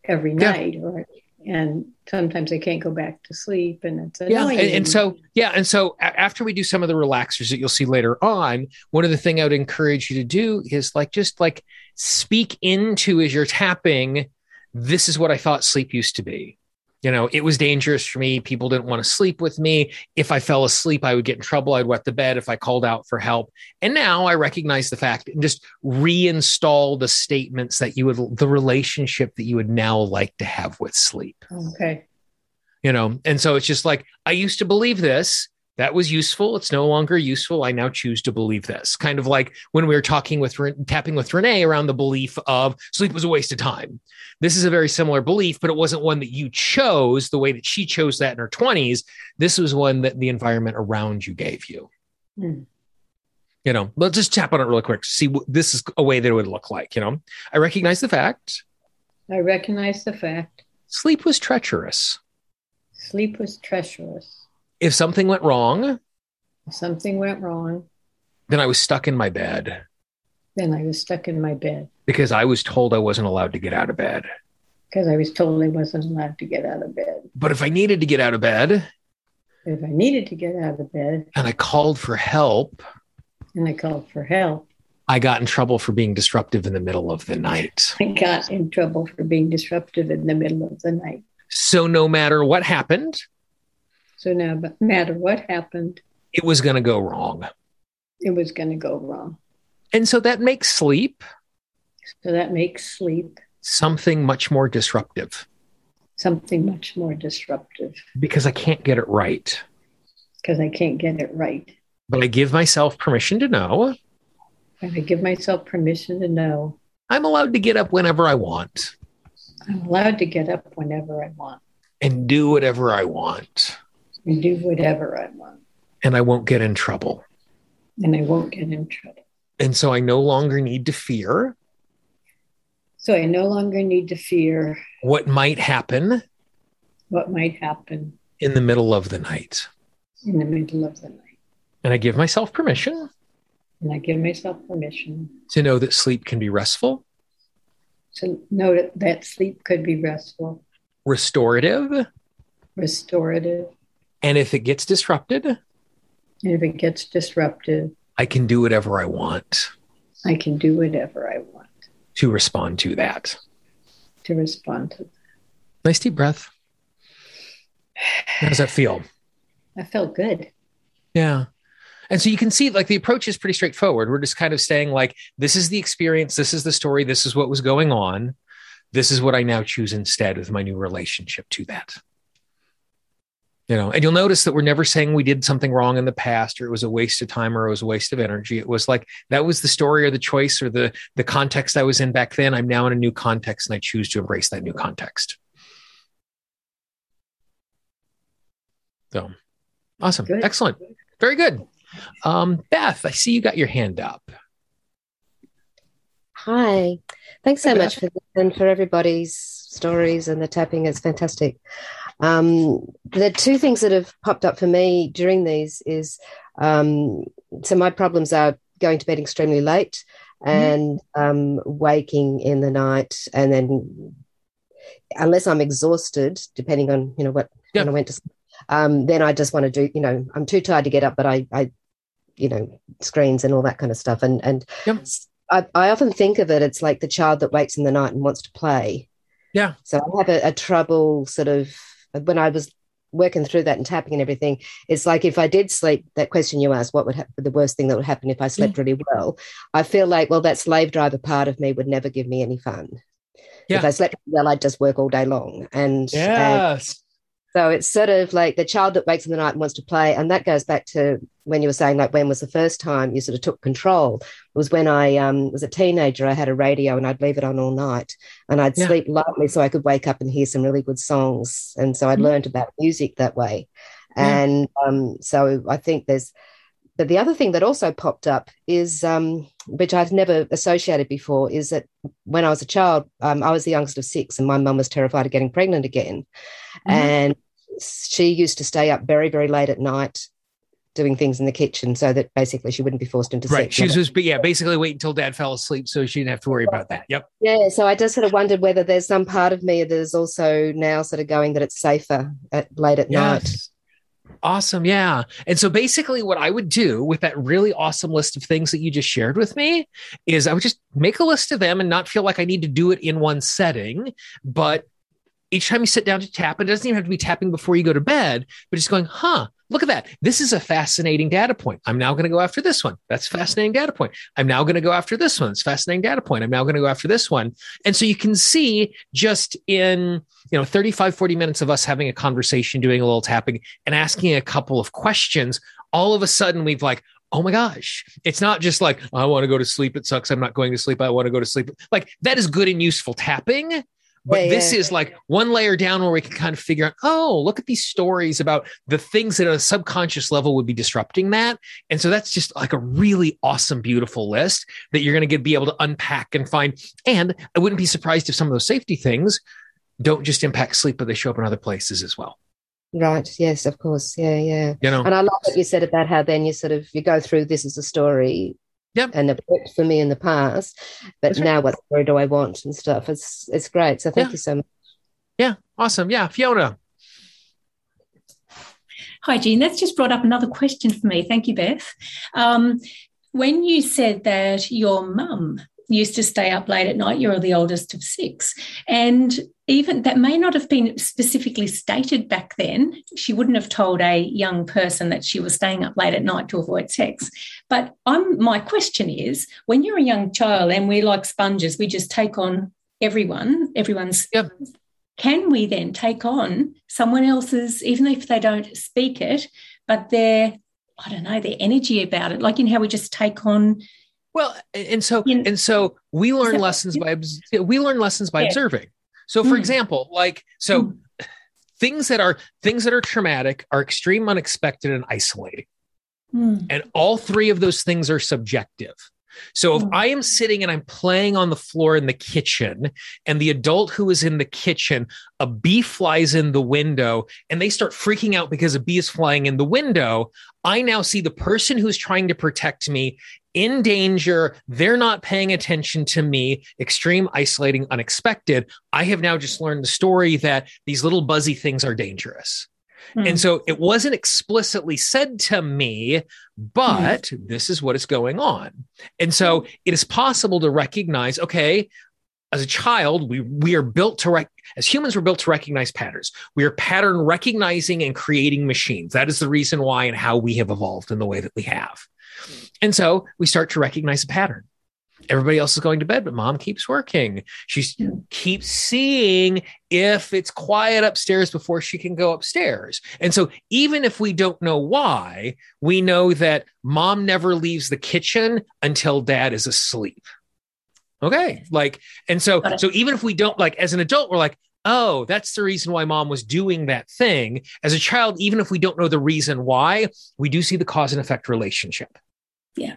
every night, and sometimes I can't go back to sleep, and it's annoying. And so after we do some of the relaxers that you'll see later on, one of the things I would encourage you to do is just speak into, as you're tapping, this is what I thought sleep used to be. It was dangerous for me. People didn't want to sleep with me. If I fell asleep, I would get in trouble. I'd wet the bed if I called out for help. And now I recognize the fact and just reinstall the statements that the relationship that you would now like to have with sleep. Okay. And so it's just I used to believe this. That was useful. It's no longer useful. I now choose to believe this. Kind of like when we were tapping with Renee around the belief of sleep was a waste of time. This is a very similar belief, but it wasn't one that you chose the way that she chose that in her 20s. This was one that the environment around you gave you. Let's just tap on it really quick. See, this is a way that it would look like. I recognize the fact. Sleep was treacherous. If something went wrong, then I was stuck in my bed. Because I was told I wasn't allowed to get out of bed. But if I needed to get out of bed, and I called for help, I got in trouble for being disruptive in the middle of the night. So no matter what happened, it was going to go wrong. And so that makes sleep. Something much more disruptive. Because I can't get it right. But I give myself permission to know. I'm allowed to get up whenever I want. And do whatever I want. And I won't get in trouble. And so I no longer need to fear. What might happen. In the middle of the night. And I give myself permission. To know that sleep can be restful. Restorative. And if it gets disrupted. I can do whatever I want. To respond to that. Nice deep breath. How does that feel? That felt good. Yeah. And so you can see the approach is pretty straightforward. We're just kind of saying this is the experience. This is the story. This is what was going on. This is what I now choose instead with my new relationship to that. And you'll notice that we're never saying we did something wrong in the past or it was a waste of time or it was a waste of energy. It was that was the story or the choice or the context I was in back then. I'm now in a new context and I choose to embrace that new context. So awesome. Good. Excellent. Very good. Beth, I see you got your hand up. Hi. Thanks so much for everybody's stories and the tapping. It's fantastic. The two things that have popped up for me during these is, so my problems are going to bed extremely late and waking in the night. And then unless I'm exhausted, depending on, when I went to sleep, then I just want to do, I'm too tired to get up, but I screens and all that kind of stuff. And I often think of it, it's like the child that wakes in the night and wants to play. Yeah. So I have a trouble sort of, when I was working through that and tapping and everything, it's like if I did sleep, that question you asked, what would the worst thing that would happen if I slept really well? I feel like, that slave driver part of me would never give me any fun. Yeah. If I slept well, I'd just work all day long. And so it's sort of like the child that wakes in the night and wants to play. And that goes back to when you were saying, when was the first time you sort of took control? It was when I was a teenager. I had a radio and I'd leave it on all night and I'd sleep lightly so I could wake up and hear some really good songs. And so I'd learned about music that way. And so I think but the other thing that also popped up is, which I've never associated before, is that when I was a child, I was the youngest of 6 and my mum was terrified of getting pregnant again. And she used to stay up very, very late at night doing things in the kitchen so that basically she wouldn't be forced into sleep. Right. She was just, basically wait until Dad fell asleep so she didn't have to worry about that. Yep. Yeah. So I just sort of wondered whether there's some part of me that is also now sort of going that it's safer late at night. Awesome. Yeah. And so basically what I would do with that really awesome list of things that you just shared with me is I would just make a list of them and not feel like I need to do it in one setting. But each time you sit down to tap, it doesn't even have to be tapping before you go to bed, but just going, look at that. This is a fascinating data point. I'm now going to go after this one. That's a fascinating data point. I'm now going to go after this one. It's a fascinating data point. I'm now going to go after this one. And so you can see just in, 35, 40 minutes of us having a conversation, doing a little tapping and asking a couple of questions, all of a sudden we've like, oh my gosh, it's not just like, I want to go to sleep. It sucks. I'm not going to sleep. I want to go to sleep. Like that is good and useful tapping. But this is like one layer down where we can kind of figure out, look at these stories about the things that at a subconscious level would be disrupting that. And so that's just like a really awesome, beautiful list that you're going to be able to unpack and find. And I wouldn't be surprised if some of those safety things don't just impact sleep, but they show up in other places as well. Right. Yes, of course. Yeah. And I love what you said about how then you go through this as a story. Yep. And it worked for me in the past, but now what story do I want and stuff? It's great. So thank you so much. Yeah. Awesome. Yeah. Fiona. Hi, Jean. That's just brought up another question for me. Thank you, Beth. When you said that your mum used to stay up late at night, you're the oldest of 6, and even that may not have been specifically stated back then. She wouldn't have told a young person that she was staying up late at night to avoid sex. But my question is, when you're a young child and we're like sponges, we just take on everyone's. Yep. Can we then take on someone else's, even if they don't speak it, but their energy about it? Like in how we just take on. Well, and so we learn lessons by observing. So, for example, things that are traumatic are extreme, unexpected, and isolating. And all three of those things are subjective. So if I am sitting and I'm playing on the floor in the kitchen and the adult who is in the kitchen, a bee flies in the window and they start freaking out because a bee is flying in the window, I now see the person who's trying to protect me in danger. They're not paying attention to me. Extreme, isolating, unexpected. I have now just learned the story that these little buzzy things are dangerous. And so it wasn't explicitly said to me, but this is what is going on. And so it is possible to recognize, okay, as a child, we are built to, as humans, we're built to recognize patterns. We are pattern recognizing and creating machines. That is the reason why and how we have evolved in the way that we have. And so we start to recognize a pattern. Everybody else is going to bed, but mom keeps working. She keeps seeing if it's quiet upstairs before she can go upstairs. And so even if we don't know why, we know that mom never leaves the kitchen until dad is asleep. Okay. So even if we don't, as an adult, we're like, oh, that's the reason why mom was doing that thing. As a child, even if we don't know the reason why, we do see the cause and effect relationship. Yeah.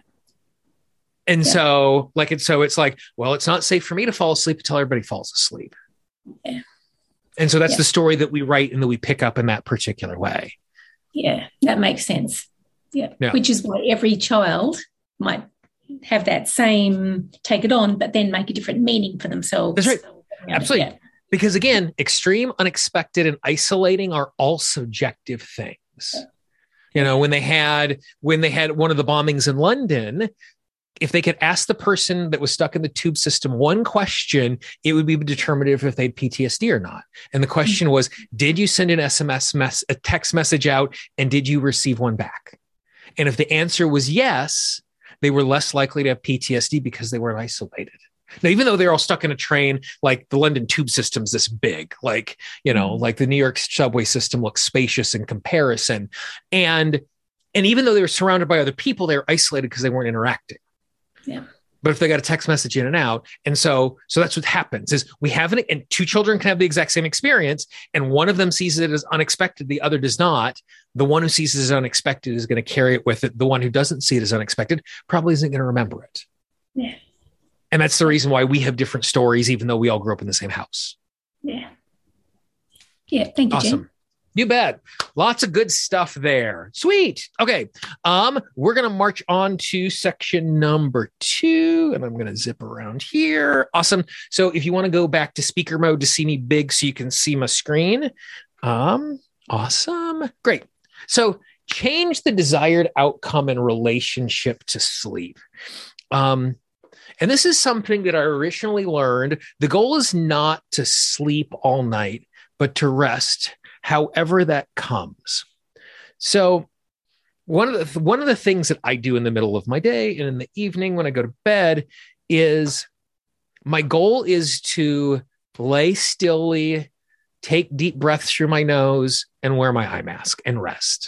And so it's like, well, it's not safe for me to fall asleep until everybody falls asleep. Yeah. And so that's the story that we write and that we pick up in that particular way. Yeah, that makes sense. Yeah. Which is why every child might have that same take it on, but then make a different meaning for themselves. That's right. Absolutely. Yeah. Because again, extreme, unexpected, and isolating are all subjective things. Yeah. When they had one of the bombings in London, if they could ask the person that was stuck in the tube system one question, it would be determinative if they had PTSD or not. And the question was, did you send an a text message out, and did you receive one back? And if the answer was yes, they were less likely to have PTSD because they weren't isolated. Now, even though they're all stuck in a train, like the London tube system's this big, like the New York subway system looks spacious in comparison. And even though they were surrounded by other people, they were isolated because they weren't interacting. Yeah. But if they got a text message in and out, and so that's what happens is we have and two children can have the exact same experience, and one of them sees it as unexpected, the other does not. The one who sees it as unexpected is going to carry it with it. The one who doesn't see it as unexpected probably isn't going to remember it. Yeah. And that's the reason why we have different stories, even though we all grew up in the same house. Yeah. Yeah. Thank you, awesome. Jen. You bet. Lots of good stuff there. Sweet. Okay. We're going to march on to section number 2, and I'm going to zip around here. Awesome. So if you want to go back to speaker mode to see me big so you can see my screen. Awesome. Great. So change the desired outcome in relationship to sleep. And this is something that I originally learned. The goal is not to sleep all night, but to rest however that comes. So one of the things that I do in the middle of my day and in the evening when I go to bed is my goal is to lay stilly, take deep breaths through my nose, and wear my eye mask and rest.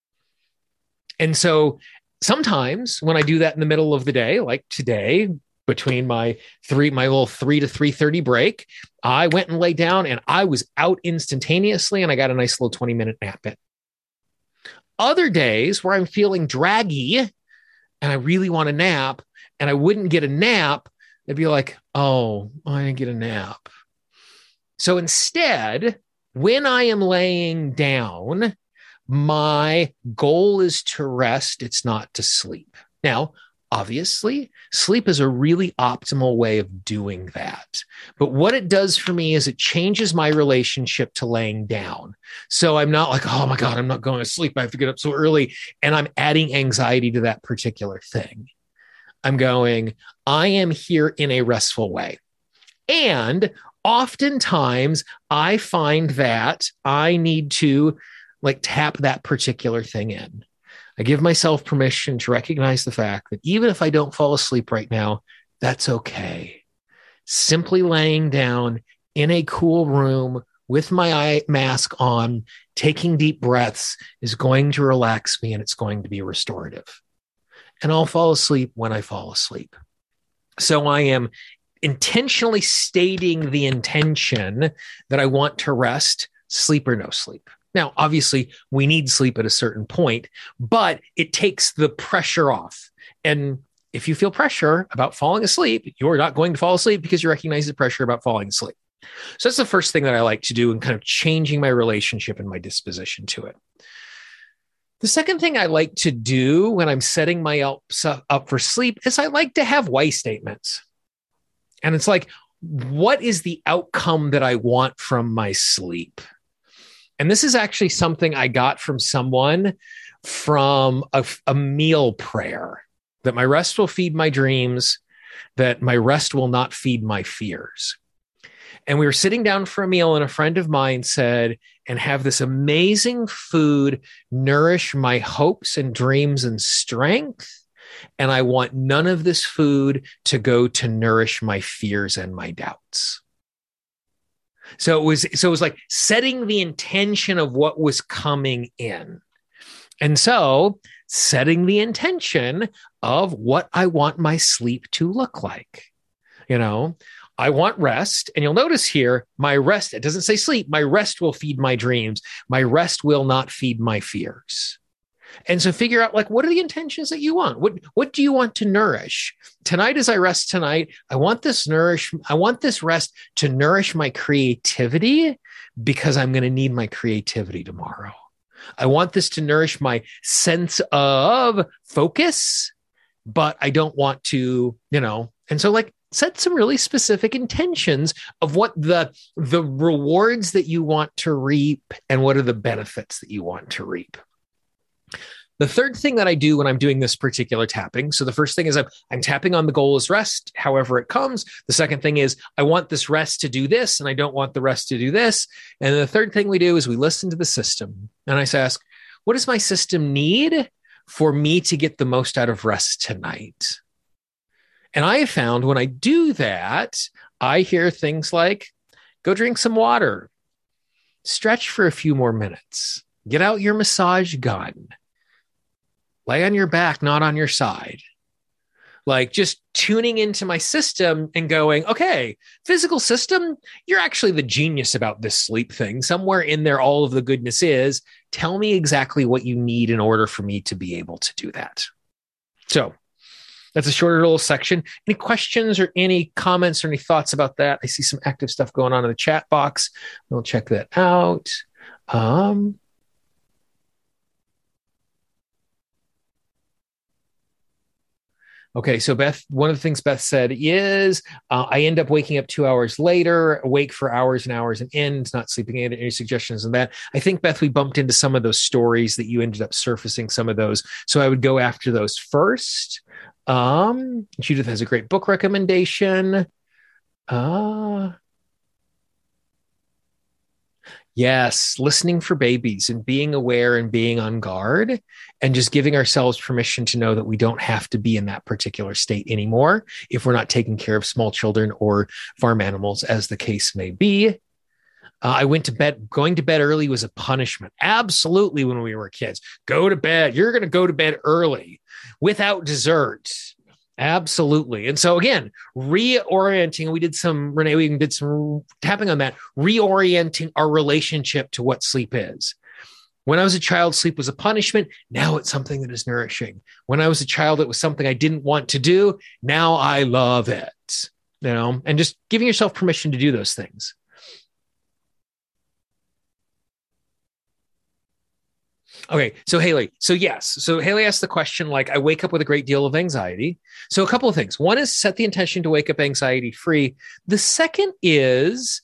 And so sometimes when I do that in the middle of the day, like today, between my little 3 to 3:30 break, I went and lay down and I was out instantaneously and I got a nice little 20-minute nap in. Other days where I'm feeling draggy and I really want a nap and I wouldn't get a nap, it'd be like, oh, I didn't get a nap. So instead, when I am laying down, my goal is to rest. It's not to sleep. Now, obviously, sleep is a really optimal way of doing that. But what it does for me is it changes my relationship to laying down. So I'm not like, oh my God, I'm not going to sleep. I have to get up so early. And I'm adding anxiety to that particular thing. I'm going, I am here in a restful way. And oftentimes I find that I need to tap that particular thing in. I give myself permission to recognize the fact that even if I don't fall asleep right now, that's okay. Simply laying down in a cool room with my eye mask on, taking deep breaths is going to relax me and it's going to be restorative. And I'll fall asleep when I fall asleep. So I am intentionally stating the intention that I want to rest, sleep or no sleep. Now, obviously, we need sleep at a certain point, but it takes the pressure off. And if you feel pressure about falling asleep, you're not going to fall asleep because you recognize the pressure about falling asleep. So that's the first thing that I like to do in kind of changing my relationship and my disposition to it. The second thing I like to do when I'm setting my up for sleep is I like to have why statements. And it's like, what is the outcome that I want from my sleep? And this is actually something I got from someone from a meal prayer, that my rest will feed my dreams, that my rest will not feed my fears. And we were sitting down for a meal and a friend of mine said, and have this amazing food nourish my hopes and dreams and strength. And I want none of this food to go to nourish my fears and my doubts. So it was like setting the intention of what was coming in. And so setting the intention of what I want my sleep to look like. I want rest. And you'll notice here, my rest, it doesn't say sleep. My rest will feed my dreams. My rest will not feed my fears. And so figure out what are the intentions that you want? What do you want to nourish? Tonight, as I rest tonight, I want this rest to nourish my creativity because I'm going to need my creativity tomorrow. I want this to nourish my sense of focus, but I don't want to, and so set some really specific intentions of what the rewards that you want to reap and what are the benefits that you want to reap. The third thing that I do when I'm doing this particular tapping, so the first thing is I'm tapping on the goal is rest, however it comes. The second thing is I want this rest to do this, and I don't want the rest to do this. And the third thing we do is we listen to the system. And I ask, what does my system need for me to get the most out of rest tonight? And I have found when I do that, I hear things like, go drink some water, stretch for a few more minutes, get out your massage gun, lay on your back, not on your side. Just tuning into my system and going, okay, physical system, you're actually the genius about this sleep thing. Somewhere in there, all of the goodness is. Tell me exactly what you need in order for me to be able to do that. So that's a shorter little section. Any questions or any comments or any thoughts about that? I see some active stuff going on in the chat box. We'll check that out. Okay, so Beth, one of the things Beth said is, I end up waking up 2 hours later, awake for hours and hours and ends, not sleeping in. Any suggestions on that? I think, Beth, we bumped into some of those stories that you ended up surfacing some of those. So I would go after those first. Judith has a great book recommendation. Yes, listening for babies and being aware and being on guard and just giving ourselves permission to know that we don't have to be in that particular state anymore if we're not taking care of small children or farm animals, as the case may be. I went to bed. Going to bed early was a punishment. Absolutely, when we were kids. Go to bed. You're going to go to bed early without dessert. Absolutely. And so again, reorienting, Renee, we did some tapping on that, reorienting our relationship to what sleep is. When I was a child, sleep was a punishment. Now it's something that is nourishing. When I was a child, it was something I didn't want to do. Now I love it, and just giving yourself permission to do those things. Okay, so Haley. So yes. So Haley asked the question, like, I wake up with a great deal of anxiety. So a couple of things. One is set the intention to wake up anxiety free. The second is,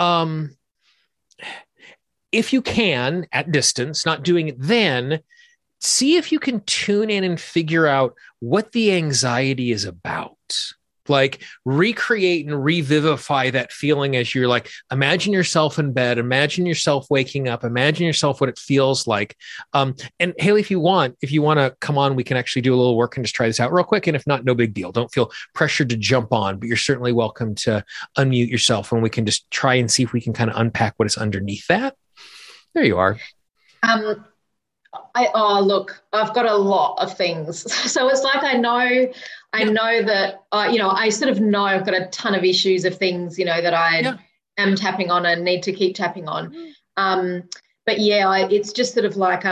if you can, at distance, not doing it then, see if you can tune in and figure out what the anxiety is about. Like, recreate and revivify that feeling as you're like, imagine yourself in bed, imagine yourself waking up, imagine yourself what it feels like. And Haley, if you want to come on, we can actually do a little work and just try this out real quick. And if not, no big deal. Don't feel pressured to jump on, but you're certainly welcome to unmute yourself and we can just try and see if we can kind of unpack what is underneath that. There you are. Look, I've got a lot of things. So it's like I know that, I sort of know I've got a ton of issues of things, that I am tapping on and need to keep tapping on. But yeah, it's just sort of like,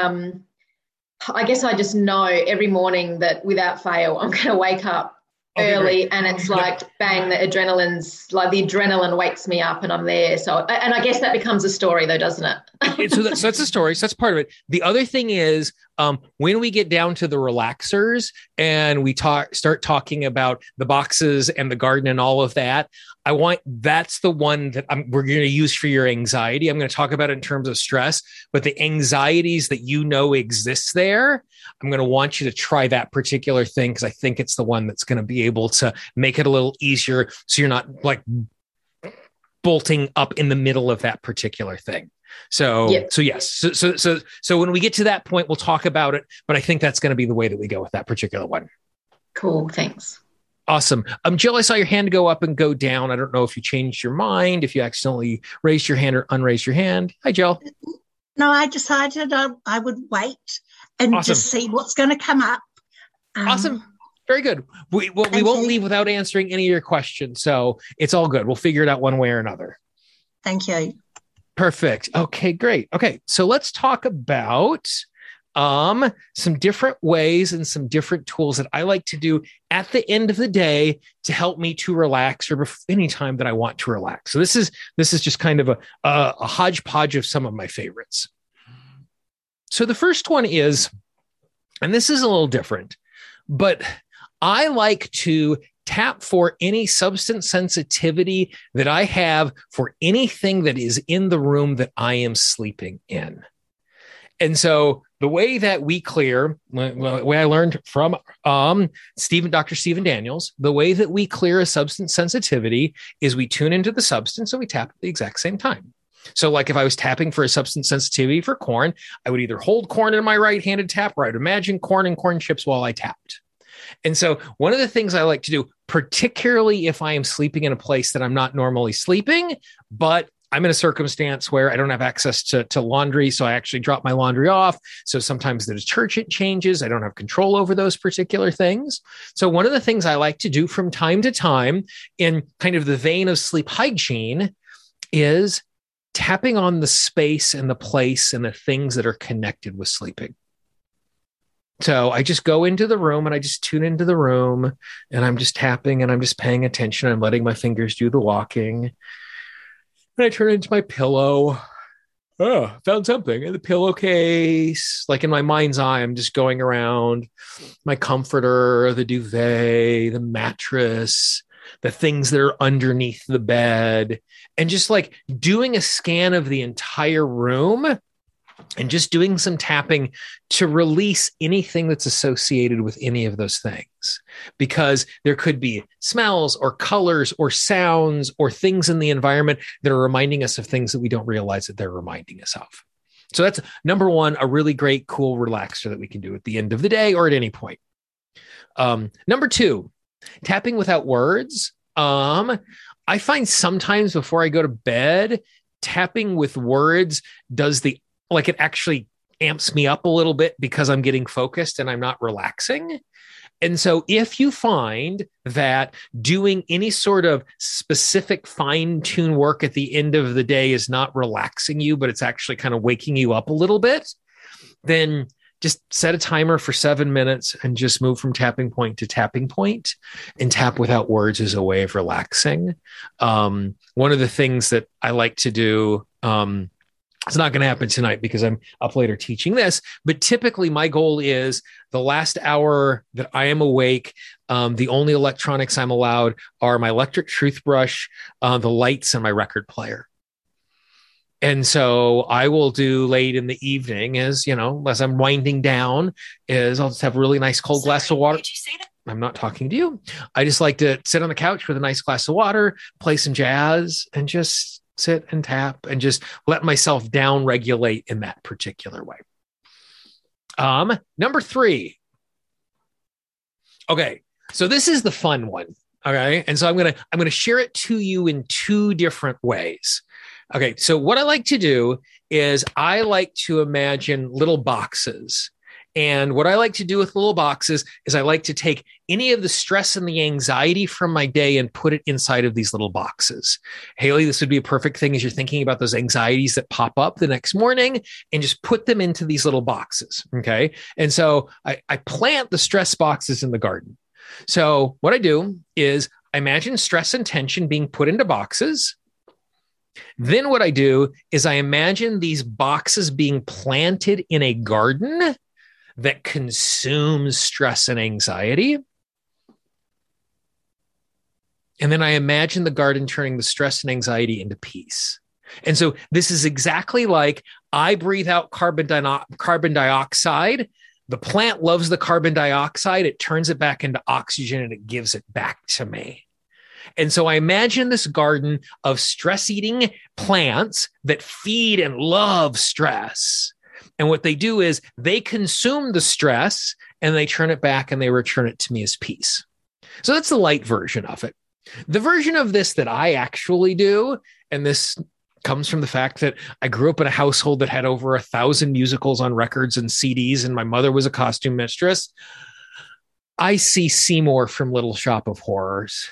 I guess I just know every morning that without fail, I'm going to wake up early and it's like, bang, the adrenaline wakes me up and I'm there. So, and I guess that becomes a story though, doesn't it? So that's a story. So that's part of it. The other thing is, when we get down to the relaxers and we start talking about the boxes and the garden and all of that, that's the one that we're going to use for your anxiety. I'm going to talk about it in terms of stress, but the anxieties that exist there, I'm going to want you to try that particular thing because I think it's the one that's going to be able to make it a little easier so you're not like bolting up in the middle of that particular thing. So yes. So when we get to that point, we'll talk about it, but I think that's going to be the way that we go with that particular one. Cool. Thanks. Awesome. Jill, I saw your hand go up and go down. I don't know if you changed your mind, if you accidentally raised your hand or unraised your hand. Hi, Jill. No, I decided I would wait and just see what's going to come up. Awesome. Very good. We won't leave without answering any of your questions. So it's all good. We'll figure it out one way or another. Thank you. Perfect. Okay, great. Okay, so let's talk about some different ways and some different tools that I like to do at the end of the day to help me to relax or any time that I want to relax. So this is just kind of a hodgepodge of some of my favorites. So the first one is, and this is a little different, but I like to tap for any substance sensitivity that I have for anything that is in the room that I am sleeping in. And so the way that we clear, the way I learned from Dr. Stephen Daniels, the way that we clear a substance sensitivity is we tune into the substance and we tap at the exact same time. So like if I was tapping for a substance sensitivity for corn, I would either hold corn in my right-handed tap or I'd imagine corn and corn chips while I tapped. And so one of the things I like to do, particularly if I am sleeping in a place that I'm not normally sleeping, but I'm in a circumstance where I don't have access to laundry, so I actually drop my laundry off. So sometimes the detergent changes. I don't have control over those particular things. So one of the things I like to do from time to time in kind of the vein of sleep hygiene is tapping on the space and the place and the things that are connected with sleeping. So I just go into the room and I just tune into the room and I'm just tapping and I'm just paying attention. I'm letting my fingers do the walking. And I turn into my pillow oh, found something in the pillowcase. Like in my mind's eye, I'm just going around my comforter, the duvet, the mattress, the things that are underneath the bed, and just like doing a scan of the entire room and just doing some tapping to release anything that's associated with any of those things. Because there could be smells or colors or sounds or things in the environment that are reminding us of things that we don't realize that they're reminding us of. So that's number one, a really great, cool relaxer that we can do at the end of the day or at any point. Number two, tapping without words. I find sometimes before I go to bed, tapping with words does it actually amps me up a little bit because I'm getting focused and I'm not relaxing. And so if you find that doing any sort of specific fine-tune work at the end of the day is not relaxing you, but it's actually kind of waking you up a little bit, then just set a timer for 7 minutes and just move from tapping point to tapping point. And tap without words is a way of relaxing. One of the things that I like to do, it's not going to happen tonight because I'm up later teaching this, but typically my goal is the last hour that I am awake. The only electronics I'm allowed are my electric toothbrush, the lights, and my record player. And so I will do late in the evening as I'm winding down is I'll just have a really nice cold glass of water. Did you say that? I'm not talking to you. I just like to sit on the couch with a nice glass of water, play some jazz, and just sit and tap and just let myself down regulate in that particular way. Number three. Okay. So this is the fun one. Okay. And so I'm going to share it to you in two different ways. Okay. So what I like to do is I like to imagine little boxes. And what I like to do with little boxes is I like to take any of the stress and the anxiety from my day and put it inside of these little boxes. Haley, this would be a perfect thing as you're thinking about those anxieties that pop up the next morning and just put them into these little boxes. Okay. And so I plant the stress boxes in the garden. So what I do is I imagine stress and tension being put into boxes. Then what I do is I imagine these boxes being planted in a garden that consumes stress and anxiety. And then I imagine the garden turning the stress and anxiety into peace. And so this is exactly like I breathe out carbon dioxide. The plant loves the carbon dioxide. It turns it back into oxygen and it gives it back to me. And so I imagine this garden of stress-eating plants that feed and love stress. And what they do is they consume the stress and they turn it back and they return it to me as peace. So that's the light version of it. The version of this that I actually do, and this comes from the fact that I grew up in a household that had over 1,000 musicals on records and CDs, and my mother was a costume mistress. I see Seymour from Little Shop of Horrors.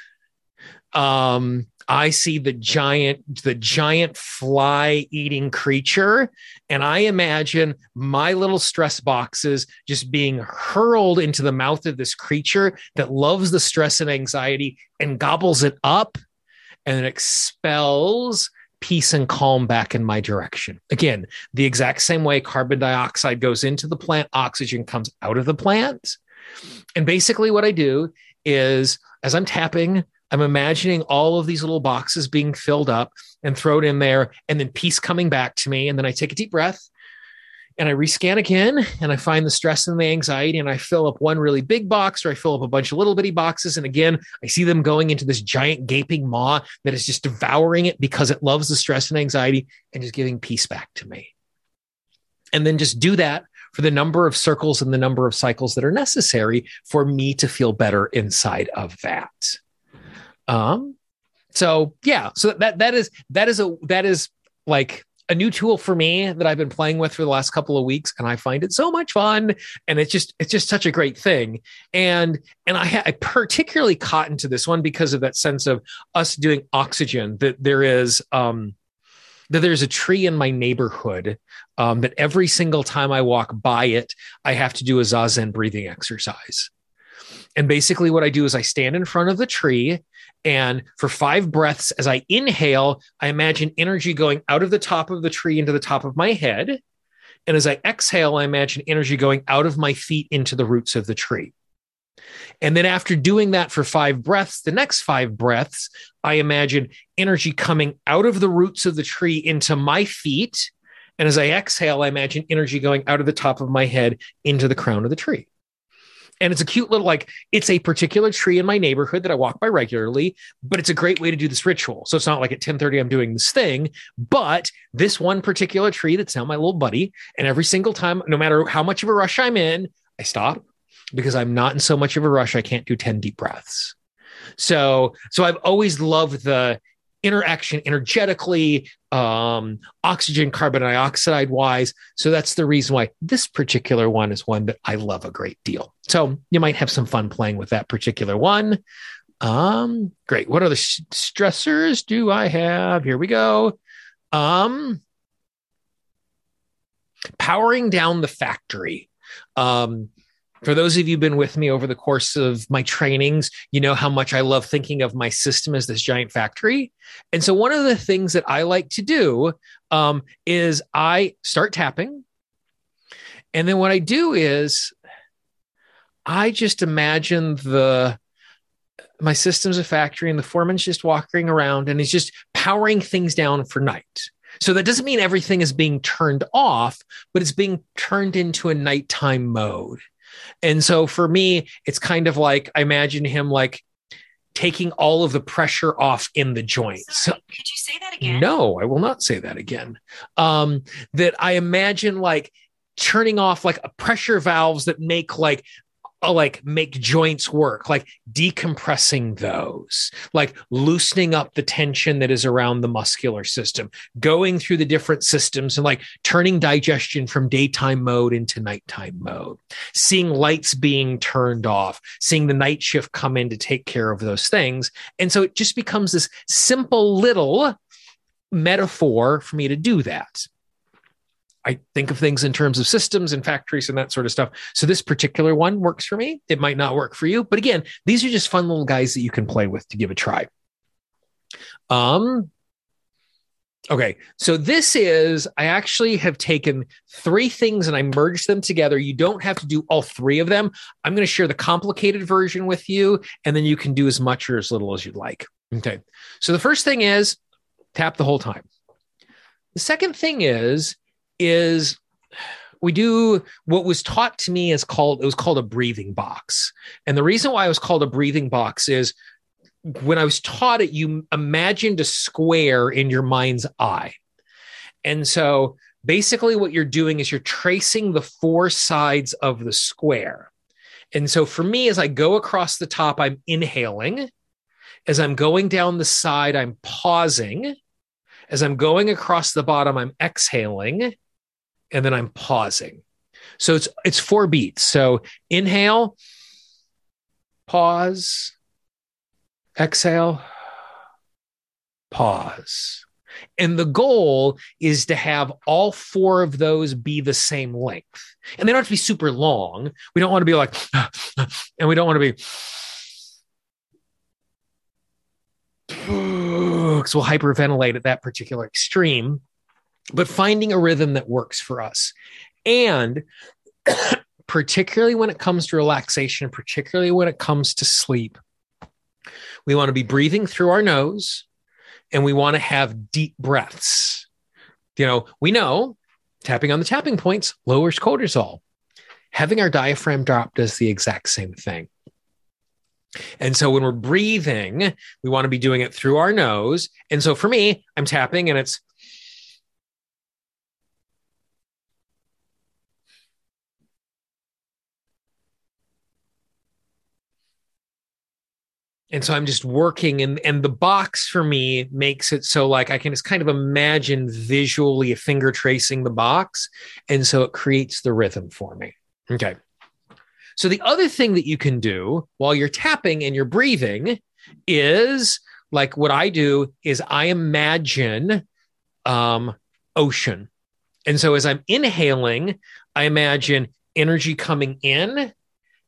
I see the giant fly-eating creature, and I imagine my little stress boxes just being hurled into the mouth of this creature that loves the stress and anxiety and gobbles it up and expels peace and calm back in my direction. Again, the exact same way carbon dioxide goes into the plant, oxygen comes out of the plant. And basically what I do is, as I'm tapping, I'm imagining all of these little boxes being filled up and thrown in there, and then peace coming back to me. And then I take a deep breath and I rescan again, and I find the stress and the anxiety, and I fill up one really big box, or I fill up a bunch of little bitty boxes. And again, I see them going into this giant gaping maw that is just devouring it because it loves the stress and anxiety and just giving peace back to me. And then just do that for the number of circles and the number of cycles that are necessary for me to feel better inside of that. So that is like a new tool for me that I've been playing with for the last couple of weeks, and I find it so much fun, and it's just such a great thing. And I particularly caught into this one because of that sense of us doing oxygen, that there's a tree in my neighborhood, that every single time I walk by it, I have to do a Zazen breathing exercise. And basically what I do is I stand in front of the tree, and for 5 breaths, as I inhale, I imagine energy going out of the top of the tree into the top of my head. And as I exhale, I imagine energy going out of my feet into the roots of the tree. And then after doing that for 5 breaths, the next 5 breaths, I imagine energy coming out of the roots of the tree into my feet. And as I exhale, I imagine energy going out of the top of my head into the crown of the tree. And it's a cute little, like, it's a particular tree in my neighborhood that I walk by regularly, but it's a great way to do this ritual. So it's not like at 10:30 I'm doing this thing, but this one particular tree that's now my little buddy. And every single time, no matter how much of a rush I'm in, I stop because I'm not in so much of a rush. I can't do 10 deep breaths. So I've always loved the interaction energetically, oxygen, carbon dioxide wise. So that's the reason why this particular one is one that I love a great deal. So you might have some fun playing with that particular one. Great. What other stressors do I have? Here we go. Powering down the factory. For those of you who've been with me over the course of my trainings, you know how much I love thinking of my system as this giant factory. And so one of the things that I like to do is I start tapping. And then what I do is I just imagine my system's a factory and the foreman's just walking around and he's just powering things down for night. So that doesn't mean everything is being turned off, but it's being turned into a nighttime mode. And so for me, it's kind of like, I imagine him like taking all of the pressure off in the joints. Sorry, could you say that again? No, I will not say that again. That I imagine like turning off like pressure valves that make make joints work, like decompressing those, like loosening up the tension that is around the muscular system, going through the different systems and like turning digestion from daytime mode into nighttime mode, seeing lights being turned off, seeing the night shift come in to take care of those things. And so it just becomes this simple little metaphor for me to do that. I think of things in terms of systems and factories and that sort of stuff. So this particular one works for me. It might not work for you, but again, these are just fun little guys that you can play with to give a try. Okay. So this is, I actually have taken 3 things and I merged them together. You don't have to do all 3 of them. I'm going to share the complicated version with you, and then you can do as much or as little as you'd like. Okay. So the first thing is tap the whole time. The second thing is we do what was taught to me it was called a breathing box. And the reason why it was called a breathing box is when I was taught it, you imagined a square in your mind's eye. And so basically what you're doing is you're tracing the 4 sides of the square. And so for me, as I go across the top, I'm inhaling. As I'm going down the side, I'm pausing. As I'm going across the bottom, I'm exhaling. And then I'm pausing. So it's 4 beats. So inhale, pause, exhale, pause. And the goal is to have all 4 of those be the same length. And they don't have to be super long. We don't want to be like, and we don't want to be, because we'll hyperventilate at that particular extreme. But finding a rhythm that works for us. And particularly when it comes to relaxation, particularly when it comes to sleep, we want to be breathing through our nose and we want to have deep breaths. We know tapping on the tapping points lowers cortisol. Having our diaphragm drop does the exact same thing. And so when we're breathing, we want to be doing it through our nose. And so for me, I'm tapping and it's, and so I'm just working and the box for me makes it so like I can just kind of imagine visually a finger tracing the box. And so it creates the rhythm for me. Okay. So the other thing that you can do while you're tapping and you're breathing is like what I do is I imagine ocean. And so as I'm inhaling, I imagine energy coming in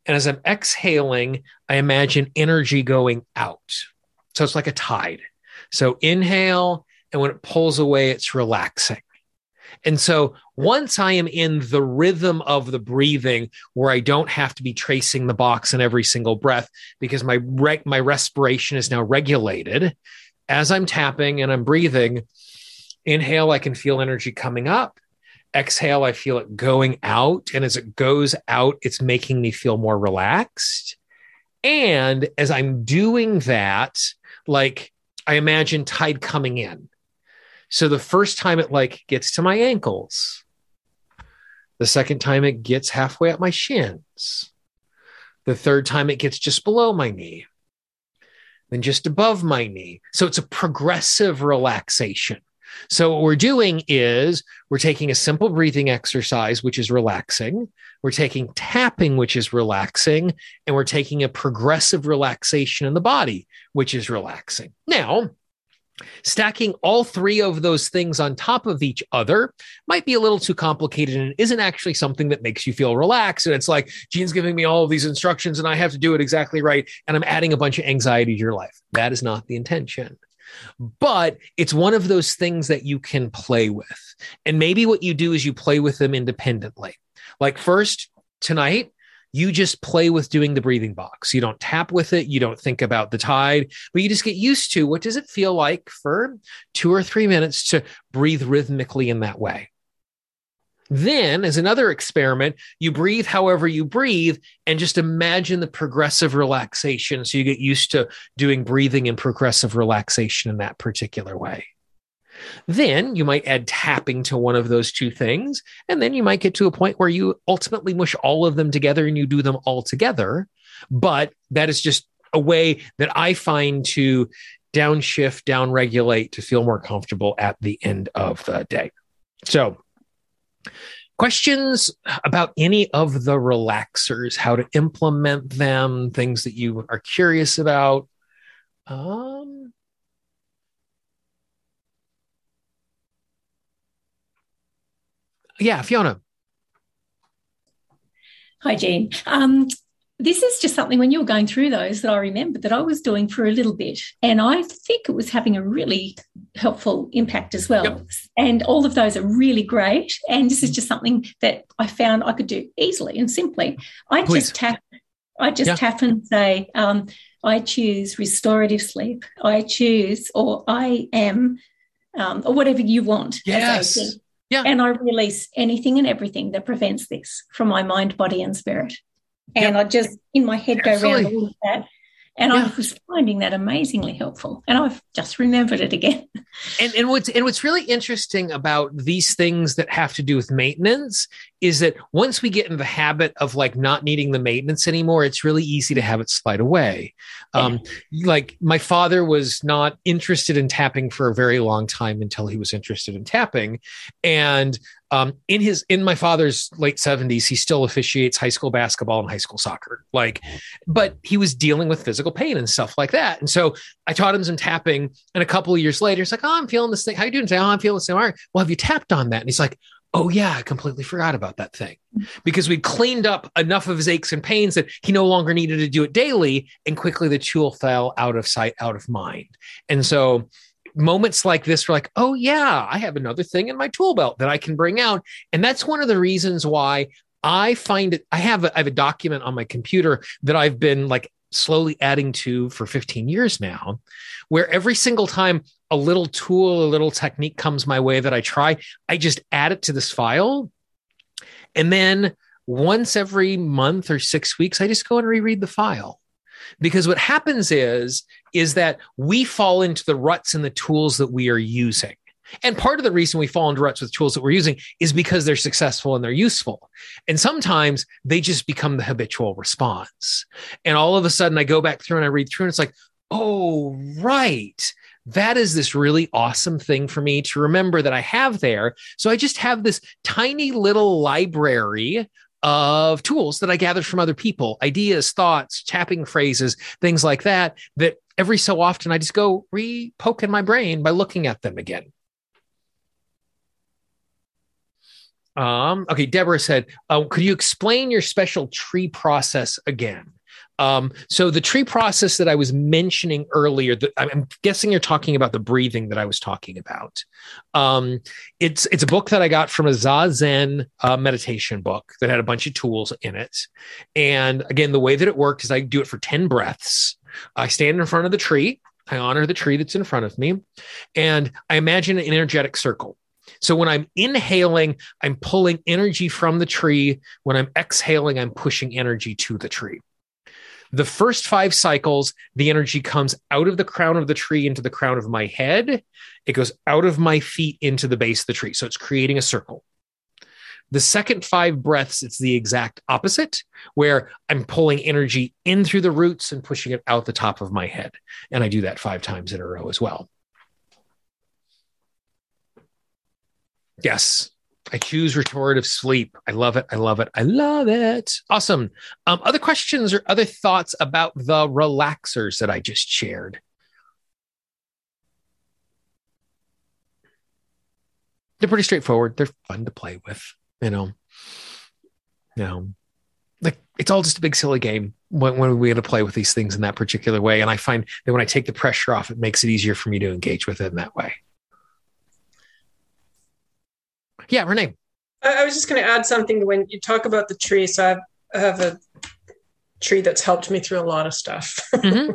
And as I'm exhaling, I imagine energy going out. So it's like a tide. So inhale, and when it pulls away, it's relaxing. And so once I am in the rhythm of the breathing, where I don't have to be tracing the box in every single breath, because my respiration is now regulated, as I'm tapping and I'm breathing, inhale, I can feel energy coming up. Exhale, I feel it going out. And as it goes out, it's making me feel more relaxed. And as I'm doing that, like I imagine tide coming in. So the first time it like gets to my ankles, the second time it gets halfway up my shins, the third time it gets just below my knee, then just above my knee. So it's a progressive relaxation. So what we're doing is we're taking a simple breathing exercise, which is relaxing. We're taking tapping, which is relaxing, and we're taking a progressive relaxation in the body, which is relaxing. Now, stacking all three of those things on top of each other might be a little too complicated and isn't actually something that makes you feel relaxed. And it's like, Jean's giving me all of these instructions and I have to do it exactly right. And I'm adding a bunch of anxiety to your life. That is not the intention. But it's one of those things that you can play with. And maybe what you do is you play with them independently. Like first, tonight, you just play with doing the breathing box. You don't tap with it. You don't think about the tide, but you just get used to what does it feel like for 2 or 3 minutes to breathe rhythmically in that way. Then, as another experiment, you breathe however you breathe and just imagine the progressive relaxation. So you get used to doing breathing and progressive relaxation in that particular way. Then you might add tapping to one of those two things. And then you might get to a point where you ultimately mush all of them together and you do them all together. But that is just a way that I find to downshift, downregulate, to feel more comfortable at the end of the day. So questions about any of the relaxers, how to implement them, things that you are curious about? Yeah, Fiona. Hi, Jean. This is just something when you were going through those that I remembered that I was doing for a little bit. And I think it was having a really helpful impact as well. Yep. And all of those are really great. And this is just something that I found I could do easily and simply. I just tap and say, I choose restorative sleep. I choose, or I am, or whatever you want. Yes. Yeah. And I release anything and everything that prevents this from my mind, body, and spirit. And I just, in my head, go around all of that. And I was finding that amazingly helpful. And I've just remembered it again. And what's really interesting about these things that have to do with maintenance is that once we get in the habit of like not needing the maintenance anymore, it's really easy to have it slide away. Like my father was not interested in tapping for a very long time until he was interested in tapping. And in my father's late 70s, he still officiates high school basketball and high school soccer. But he was dealing with physical pain and stuff like that. And so I taught him some tapping, and a couple of years later, it's like, oh, I'm feeling this thing. How you doing today? Oh, I'm feeling this thing. All right. Well, have you tapped on that? And he's like, oh yeah, I completely forgot about that thing, because we cleaned up enough of his aches and pains that he no longer needed to do it daily. And quickly the tool fell out of sight, out of mind. And so moments like this were like, oh yeah, I have another thing in my tool belt that I can bring out. And that's one of the reasons why I find it. I have a document on my computer that I've been like slowly adding to for 15 years now, where every single time a little tool, a little technique comes my way that I try, I just add it to this file. And then once every month or 6 weeks, I just go and reread the file. Because what happens is that we fall into the ruts in the tools that we are using. And part of the reason we fall into ruts with tools that we're using is because they're successful and they're useful. And sometimes they just become the habitual response. And all of a sudden I go back through and I read through and it's like, oh, right. That is this really awesome thing for me to remember that I have there. So I just have this tiny little library of tools that I gathered from other people, ideas, thoughts, tapping phrases, things like that, that every so often I just go poke in my brain by looking at them again. Okay, Deborah said, could you explain your special tree process again? So the tree process that I was mentioning earlier, I'm guessing you're talking about the breathing that I was talking about. It's a book that I got from a Zazen meditation book that had a bunch of tools in it. And again, the way that it worked is I do it for 10 breaths. I stand in front of the tree. I honor the tree that's in front of me. And I imagine an energetic circle. So when I'm inhaling, I'm pulling energy from the tree. When I'm exhaling, I'm pushing energy to the tree. The first 5 cycles, the energy comes out of the crown of the tree into the crown of my head. It goes out of my feet into the base of the tree. So it's creating a circle. The second 5 breaths, it's the exact opposite, where I'm pulling energy in through the roots and pushing it out the top of my head. And I do that 5 times in a row as well. Yes. I choose restorative sleep. I love it. I love it. I love it. Awesome. Other questions or other thoughts about the relaxers that I just shared? They're pretty straightforward. They're fun to play with, like it's all just a big silly game when we get to play with these things in that particular way. And I find that when I take the pressure off, it makes it easier for me to engage with it in that way. Yeah, Renee. I was just going to add something when you talk about the tree. So I have a tree that's helped me through a lot of stuff. Mm-hmm.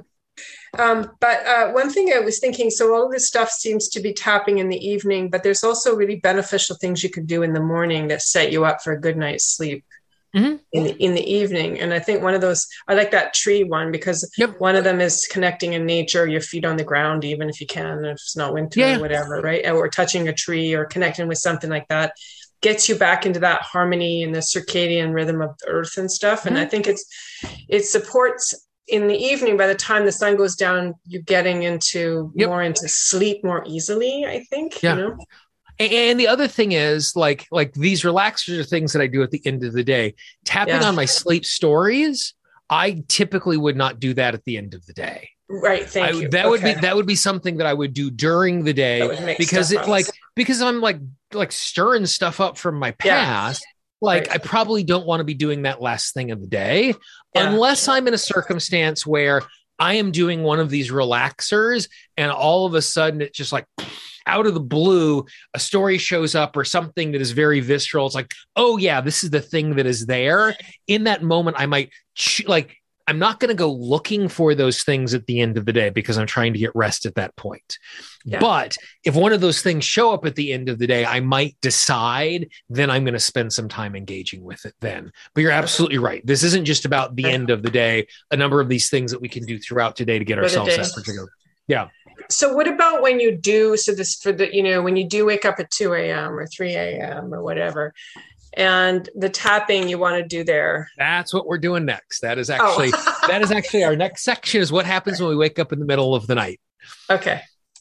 But one thing I was thinking, so all of this stuff seems to be tapping in the evening, but there's also really beneficial things you could do in the morning that set you up for a good night's sleep. Mm-hmm. in the evening. And I think one of those, I like that tree one because one of them is connecting in nature, your feet on the ground, even if you can, if it's not winter or whatever, right? Or touching a tree or connecting with something like that gets you back into that harmony and the circadian rhythm of the earth and stuff. Mm-hmm. And I think it supports in the evening, by the time the sun goes down, you're getting into more into sleep more easily, I think, And the other thing is like these relaxers are things that I do at the end of the day. Tapping on my sleep stories, I typically would not do that at the end of the day. Right. Thank you. That would be something that I would do during the day because I'm like stirring stuff up from my past. I probably don't want to be doing that last thing of the day unless I'm in a circumstance where I am doing one of these relaxers and all of a sudden it's just like out of the blue, a story shows up or something that is very visceral. It's like, oh yeah, this is the thing that is there. In that moment, I might I'm not going to go looking for those things at the end of the day because I'm trying to get rest at that point. Yeah. But if one of those things show up at the end of the day, I might decide then I'm going to spend some time engaging with it then. But you're absolutely right. This isn't just about the end of the day. A number of these things that we can do throughout today to get ourselves set particular. Yeah. So what about when you do, when you do wake up at 2 a.m. or 3 a.m. or whatever, and the tapping you want to do there? That's what we're doing next. That is actually our next section is what happens when we wake up in the middle of the night. Okay.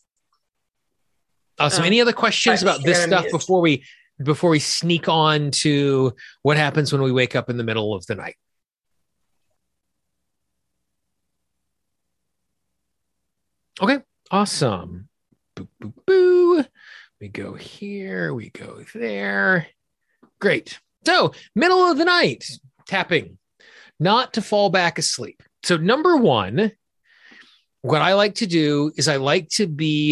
Awesome. Any other questions about this stuff before we sneak on to what happens when we wake up in the middle of the night? Okay. Awesome. Boo, boo, boo. We go here. We go there. Great. So middle of the night, tapping, not to fall back asleep. So number one, what I like to do is I like to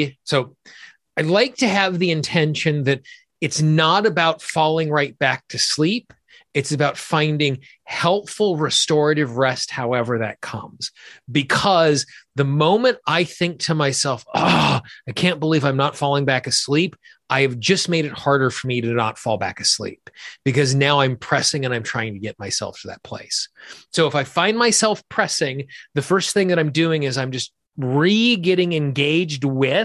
have the intention that it's not about falling right back to sleep. It's about finding helpful restorative rest, however that comes. Because the moment I think to myself, I can't believe I'm not falling back asleep, I have just made it harder for me to not fall back asleep because now I'm pressing and I'm trying to get myself to that place. So if I find myself pressing, the first thing that I'm doing is I'm just getting engaged with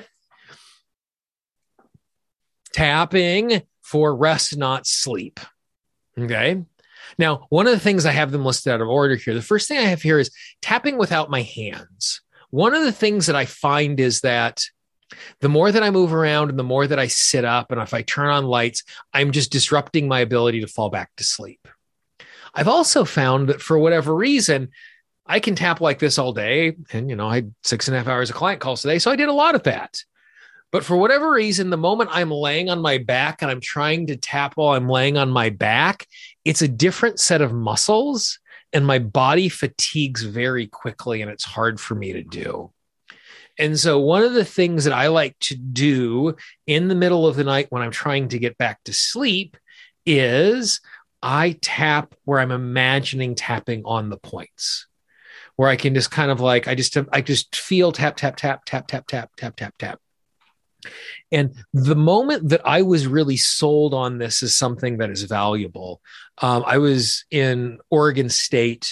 tapping for rest, not sleep. Okay. Now, one of the things I have them listed out of order here. The first thing I have here is tapping without my hands. One of the things that I find is that the more that I move around and the more that I sit up, and if I turn on lights, I'm just disrupting my ability to fall back to sleep. I've also found that for whatever reason, I can tap like this all day. And, I had 6.5 hours of client calls today. So I did a lot of that. But for whatever reason, the moment I'm laying on my back and I'm trying to tap while I'm laying on my back, it's a different set of muscles and my body fatigues very quickly and it's hard for me to do. And so one of the things that I like to do in the middle of the night when I'm trying to get back to sleep is I tap where I'm imagining tapping on the points, where I can just kind of like, I just feel tap, tap, tap, tap, tap, tap, tap, tap, tap. And the moment that I was really sold on this as something that is valuable, I was in Oregon State,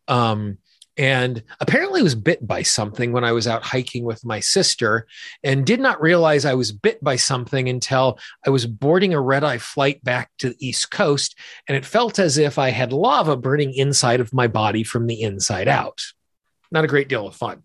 and apparently was bit by something when I was out hiking with my sister, and did not realize I was bit by something until I was boarding a red-eye flight back to the East Coast, and it felt as if I had lava burning inside of my body from the inside out. Not a great deal of fun.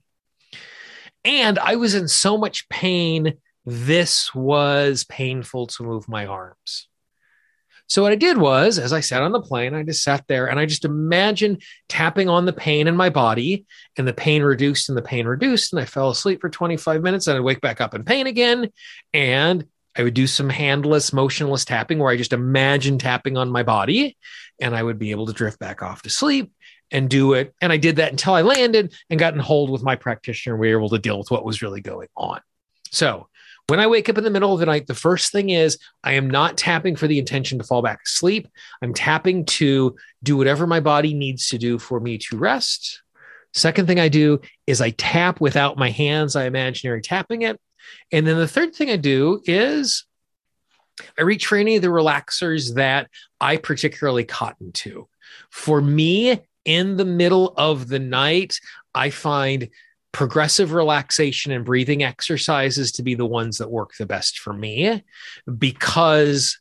And I was in so much pain, this was painful to move my arms. So what I did was, as I sat on the plane, I just sat there and I just imagined tapping on the pain in my body, and the pain reduced and the pain reduced. And I fell asleep for 25 minutes and I'd wake back up in pain again. And I would do some handless, motionless tapping where I just imagined tapping on my body, and I would be able to drift back off to sleep and do it. And I did that until I landed and got in hold with my practitioner, and we were able to deal with what was really going on. So when I wake up in the middle of the night, the first thing is I am not tapping for the intention to fall back asleep. I'm tapping to do whatever my body needs to do for me to rest. Second thing I do is I tap without my hands. I imaginary tapping it. And then the third thing I do is I reach for any of the relaxers that I particularly cotton to. For me, in the middle of the night, I find progressive relaxation and breathing exercises to be the ones that work the best for me, because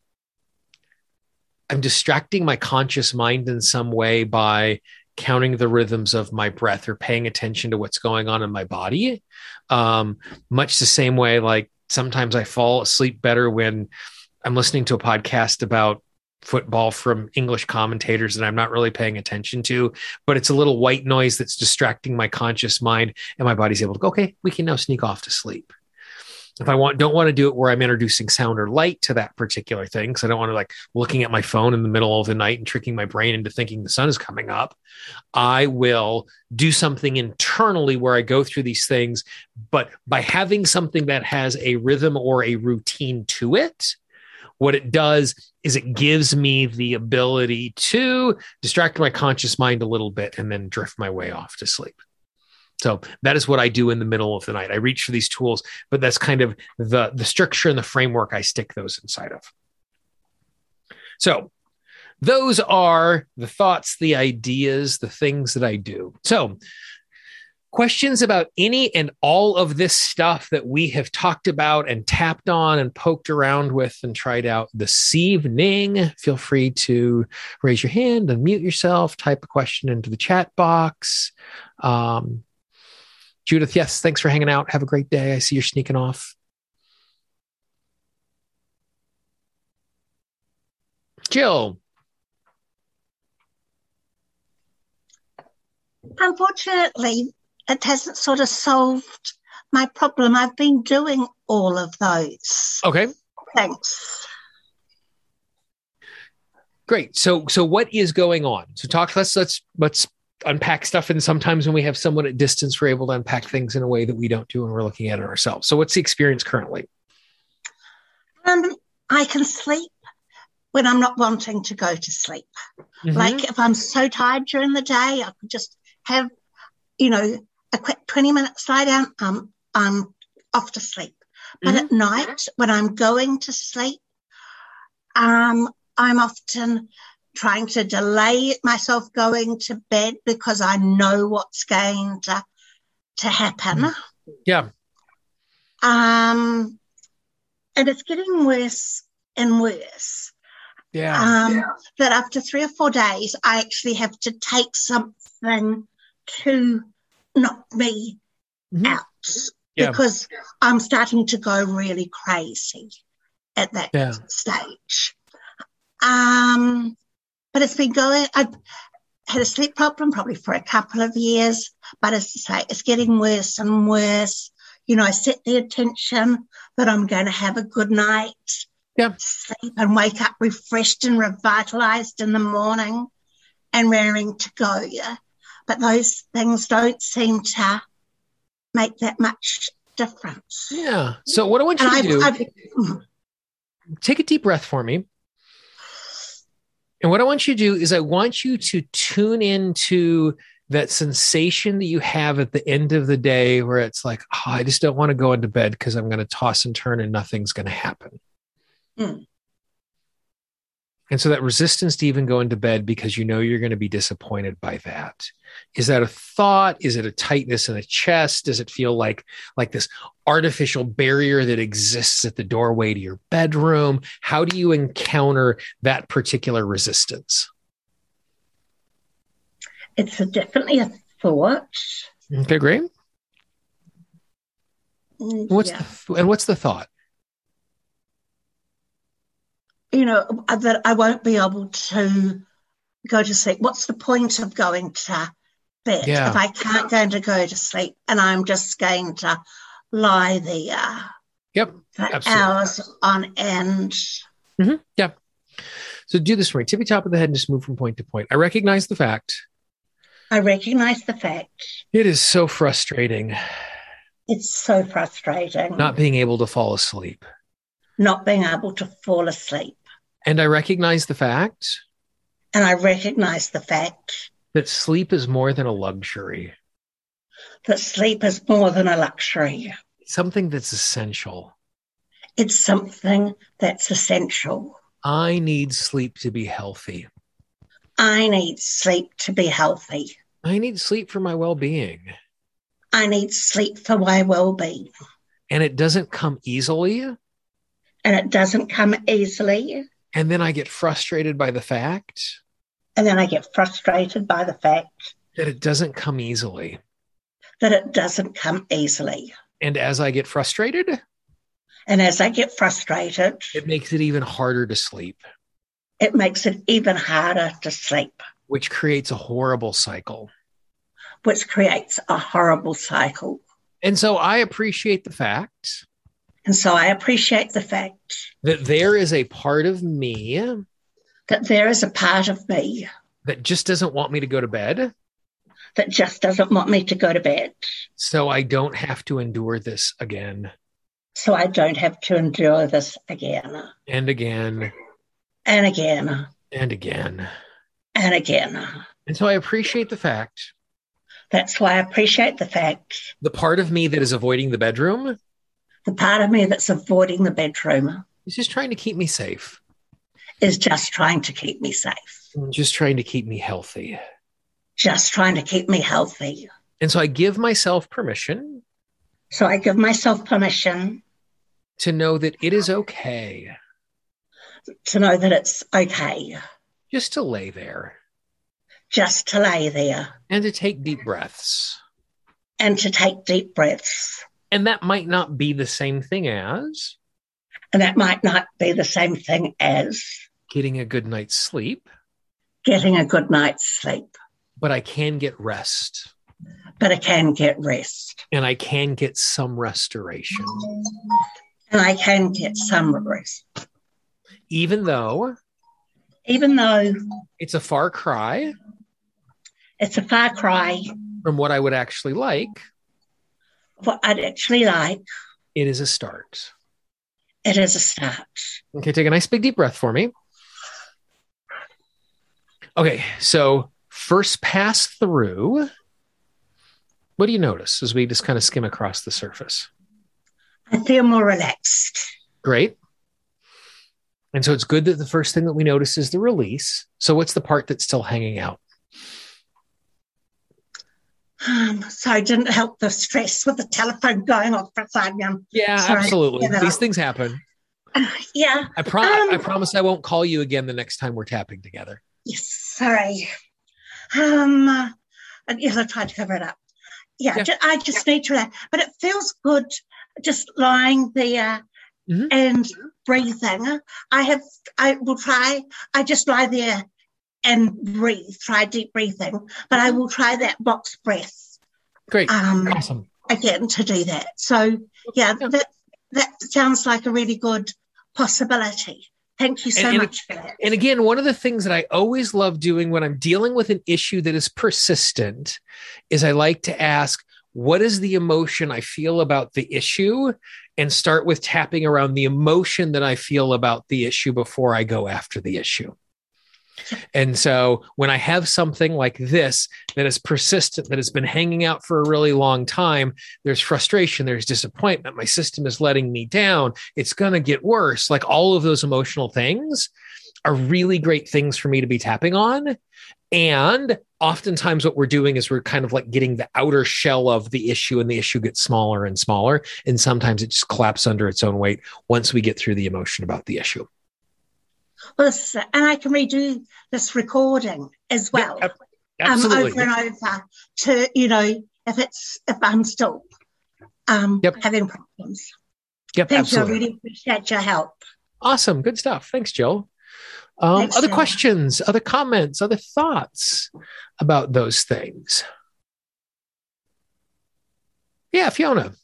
I'm distracting my conscious mind in some way by counting the rhythms of my breath or paying attention to what's going on in my body. Much the same way, like sometimes I fall asleep better when I'm listening to a podcast about football from English commentators that I'm not really paying attention to, but it's a little white noise that's distracting my conscious mind, and my body's able to go, okay, we can now sneak off to sleep. If I don't want to do it where I'm introducing sound or light to that particular thing, because I don't want to like looking at my phone in the middle of the night and tricking my brain into thinking the sun is coming up, I will do something internally where I go through these things, but by having something that has a rhythm or a routine to it, what it does is it gives me the ability to distract my conscious mind a little bit and then drift my way off to sleep. So that is what I do in the middle of the night. I reach for these tools, but that's kind of the structure and the framework I stick those inside of. So those are the thoughts, the ideas, the things that I do. So questions about any and all of this stuff that we have talked about and tapped on and poked around with and tried out this evening, feel free to raise your hand, unmute yourself, type a question into the chat box. Judith, yes, thanks for hanging out. Have a great day. I see you're sneaking off. Jill. Unfortunately, it hasn't sort of solved my problem. I've been doing all of those. Okay. Thanks. Great. So what is going on? So let's unpack stuff. And sometimes when we have someone at distance, we're able to unpack things in a way that we don't do when we're looking at it ourselves. So what's the experience currently? I can sleep when I'm not wanting to go to sleep. Mm-hmm. Like if I'm so tired during the day, I could just have, a quick 20 minutes lie down, I'm off to sleep. But at night, when I'm going to sleep, I'm often trying to delay myself going to bed because I know what's going to happen. Yeah. And it's getting worse and worse. Yeah. That after 3 or 4 days, I actually have to take something to knock me out because I'm starting to go really crazy at that stage. But it's been going, I've had a sleep problem probably for a couple of years, but as I say, it's getting worse and worse. I set the intention that I'm going to have a good night, sleep and wake up refreshed and revitalized in the morning and raring to go. But those things don't seem to make that much difference. Yeah. So what I want you to do, take a deep breath for me. And what I want you to do is I want you to tune into that sensation that you have at the end of the day where it's like, oh, I just don't want to go into bed because I'm going to toss and turn and nothing's going to happen. And so that resistance to even go into bed because you're going to be disappointed by that. Is that a thought? Is it a tightness in the chest? Does it feel like this artificial barrier that exists at the doorway to your bedroom? How do you encounter that particular resistance? It's definitely a thought. Okay, great. What's the thought? That I won't be able to go to sleep. What's the point of going to bed if I can't go to sleep and I'm just going to lie there for hours on end? Mm-hmm. Yeah. So do this for me. Tippy top of the head and just move from point to point. I recognize the fact. It is so frustrating. It's so frustrating. Not being able to fall asleep. And I recognize the fact. That sleep is more than a luxury. Something that's essential. It's something that's essential. I need sleep to be healthy. I need sleep to be healthy. I need sleep for my well-being. I need sleep for my well-being. And it doesn't come easily. And then I get frustrated by the fact. That it doesn't come easily. And as I get frustrated. It makes it even harder to sleep. Which creates a horrible cycle. And so I appreciate the fact. That there is a part of me. That just doesn't want me to go to bed. So I don't have to endure this again. And again. And again. And again. And again. And so I appreciate the fact. That's why I appreciate the fact. The part of me that is avoiding the bedroom. The part of me that's avoiding the bedroom. Is just trying to keep me safe. Is just trying to keep me safe. Just trying to keep me healthy. Just trying to keep me healthy. And so I give myself permission. To know that it is okay. To know that it's okay. Just to lay there. Just to lay there. And to take deep breaths. And to take deep breaths. And that might not be the same thing as. And that might not be the same thing as. Getting a good night's sleep. Getting a good night's sleep. But I can get rest. But I can get rest. And I can get some restoration. And I can get some rest. Even though it's a far cry. It's a far cry. From what I would actually like. What I'd actually like. It is a start. It is a start. Okay, take a nice big deep breath for me. Okay, so first pass through. What do you notice as we just kind of skim across the surface? I feel more relaxed. Great. And so it's good that the first thing that we notice is the release. So what's the part that's still hanging out? Sorry, didn't help the stress with the telephone going off beside me. Yeah, sorry, absolutely. These things happen. Yeah. I promise I won't call you again the next time we're tapping together. Yes, sorry. Yes, I tried to cover it up. Yeah. I just need to relax. But it feels good just lying there and breathing. I just lie there and breathe, try deep breathing, but I will try that box breath. Great. Awesome. again to do that. So yeah, that sounds like a really good possibility. Thank you so much for that. And again, one of the things that I always love doing when I'm dealing with an issue that is persistent is I like to ask, what is the emotion I feel about the issue? And start with tapping around the emotion that I feel about the issue before I go after the issue. And so when I have something like this that is persistent, that has been hanging out for a really long time, there's frustration, there's disappointment, my system is letting me down, it's going to get worse. Like all of those emotional things are really great things for me to be tapping on. And oftentimes what we're doing is we're kind of like getting the outer shell of the issue, and the issue gets smaller and smaller. And sometimes it just collapses under its own weight once we get through the emotion about the issue. Well, and I can redo this recording as well, absolutely. over and over to, if I'm still having problems. Yep, Thank absolutely. you. I really appreciate your help. Awesome. Good stuff. Thanks, Jill. Thanks, other Jill. questions, other comments, other thoughts about those things? Yeah, Fiona.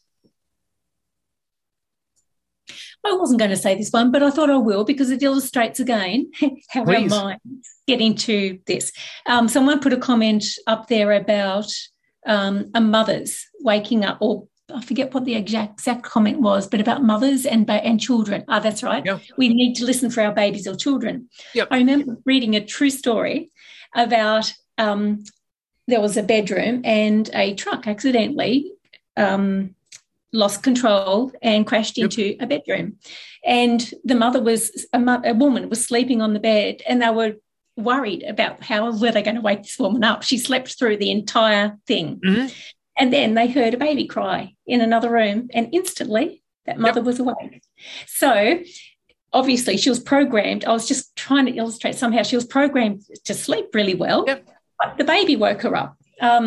I wasn't going to say this one, but I thought I will because it illustrates again how our minds get into this. Someone put a comment up there about a mother's waking up, or I forget what the exact comment was, but about mothers and children. Oh, that's right. Yeah. We need to listen for our babies or children. Yep. I remember reading a true story about there was a bedroom and a truck accidentally lost control and crashed into a bedroom. And the mother was, a woman was sleeping on the bed, and they were worried about how were they going to wake this woman up. She slept through the entire thing. Mm-hmm. And then they heard a baby cry in another room, and instantly that mother was awake. So obviously she was programmed. I was just trying to illustrate somehow she was programmed to sleep really well, but the baby woke her up.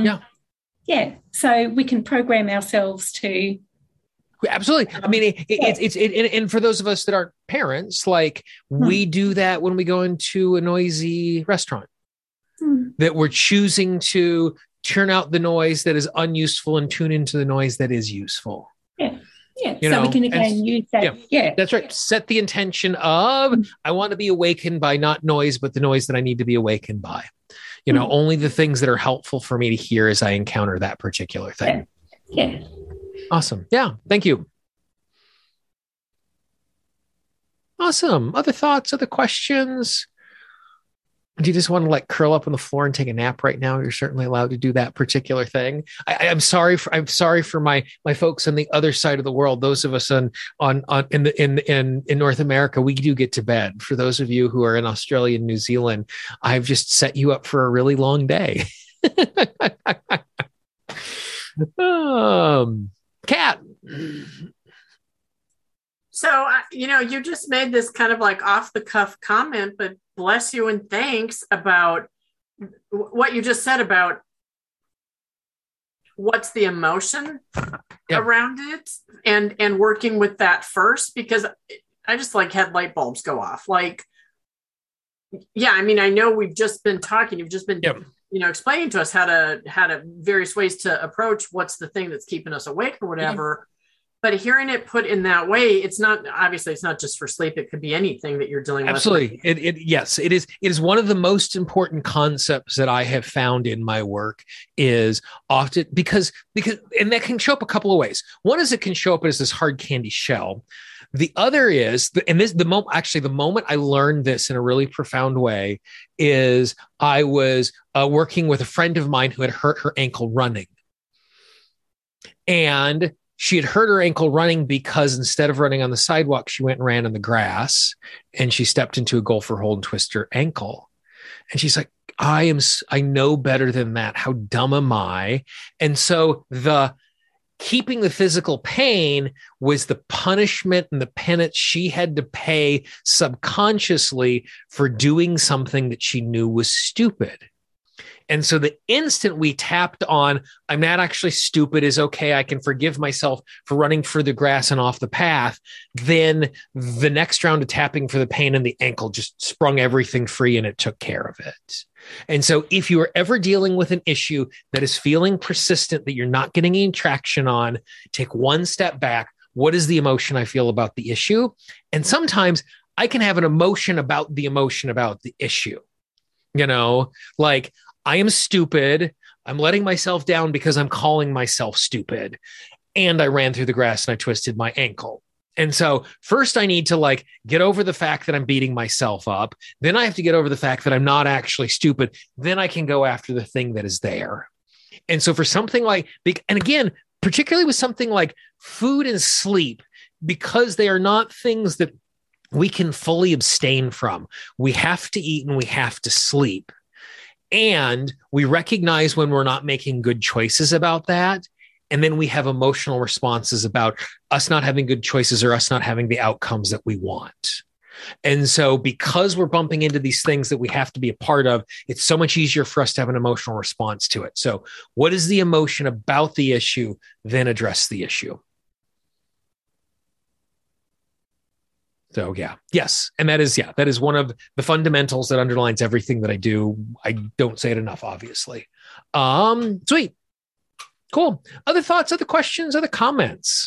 So we can program ourselves to. Absolutely. I mean, it's and for those of us that aren't parents, like we do that when we go into a noisy restaurant, that we're choosing to turn out the noise that is unuseful and tune into the noise that is useful. Yeah. So we can again use that. Yeah, that's right. Set the intention of, I want to be awakened by not noise, but the noise that I need to be awakened by. Only the things that are helpful for me to hear as I encounter that particular thing. Yeah. Awesome. Yeah. Thank you. Awesome. Other thoughts, other questions? Do you just want to like curl up on the floor and take a nap right now? You're certainly allowed to do that particular thing. I'm sorry for my folks on the other side of the world. Those of us in North America, we do get to bed. For those of you who are in Australia and New Zealand, I've just set you up for a really long day. Kat. So, you just made this kind of like off the cuff comment, but bless you and thanks about what you just said about what's the emotion around it and working with that first, because I just like had light bulbs go off. Like, I mean, I know we've just been talking, you've just been explaining to us how to various ways to approach what's the thing that's keeping us awake or whatever. But hearing it put in that way, it's not just for sleep. It could be anything that you're dealing with. Absolutely. Yes, it is. It is one of the most important concepts that I have found in my work is often because, and that can show up a couple of ways. One is it can show up as this hard candy shell. The other is, the moment I learned this in a really profound way is I was working with a friend of mine who had hurt her ankle running. And she had hurt her ankle running because instead of running on the sidewalk, she went and ran in the grass, and she stepped into a gopher hole and twisted her ankle. And she's like, I know better than that. How dumb am I? And so the keeping the physical pain was the punishment and the penance she had to pay subconsciously for doing something that she knew was stupid. And so the instant we tapped on, I'm not actually stupid, is okay, I can forgive myself for running through the grass and off the path, then the next round of tapping for the pain in the ankle just sprung everything free and it took care of it. And so if you are ever dealing with an issue that is feeling persistent, that you're not getting any traction on, take one step back. What is the emotion I feel about the issue? And sometimes I can have an emotion about the issue. Like, I am stupid. I'm letting myself down because I'm calling myself stupid. And I ran through the grass and I twisted my ankle. And so first I need to get over the fact that I'm beating myself up. Then I have to get over the fact that I'm not actually stupid. Then I can go after the thing that is there. And so for something and again, particularly with something like food and sleep, because they are not things that we can fully abstain from. We have to eat and we have to sleep. And we recognize when we're not making good choices about that. And then we have emotional responses about us not having good choices or us not having the outcomes that we want. And so because we're bumping into these things that we have to be a part of, it's so much easier for us to have an emotional response to it. So what is the emotion about the issue? Then address the issue. So yes. And that is one of the fundamentals that underlines everything that I do. I don't say it enough, obviously. Sweet. Cool. Other thoughts, other questions, other comments?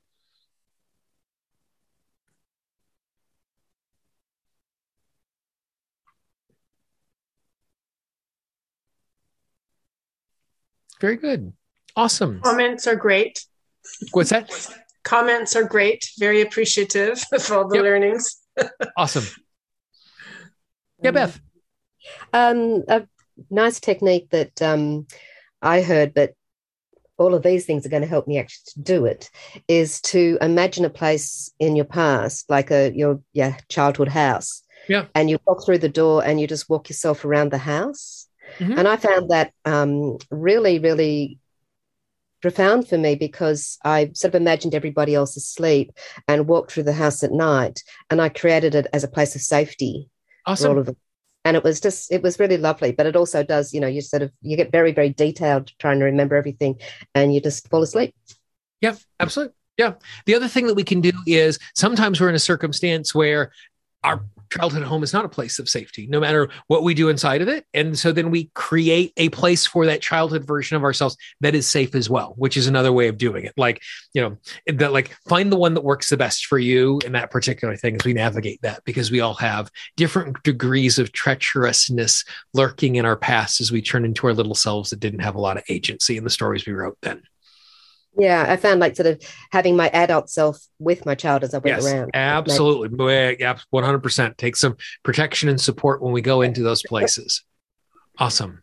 Very good. Awesome. Comments are great. What's that? Comments are great. Very appreciative of all the learnings. Awesome. Yeah, Beth. A nice technique that I heard, but all of these things are going to help me actually to do it, is to imagine a place in your past, like your childhood house. Yeah. And you walk through the door and you just walk yourself around the house. Mm-hmm. And I found that really, really profound for me, because I sort of imagined everybody else asleep and walked through the house at night, and I created it as a place of safety. Awesome. For all of them. And it was really lovely, but it also does, you get very, very detailed trying to remember everything, and you just fall asleep. Yeah, absolutely. Yeah. The other thing that we can do is sometimes we're in a circumstance where our childhood home is not a place of safety, no matter what we do inside of it. And so then we create a place for that childhood version of ourselves that is safe as well, which is another way of doing it. Find the one that works the best for you in that particular thing as we navigate that, because we all have different degrees of treacherousness lurking in our past as we turn into our little selves that didn't have a lot of agency in the stories we wrote then. Yeah, I found sort of having my adult self with my child as I went around. Absolutely. Yeah, 100%. Take some protection and support when we go into those places. Awesome.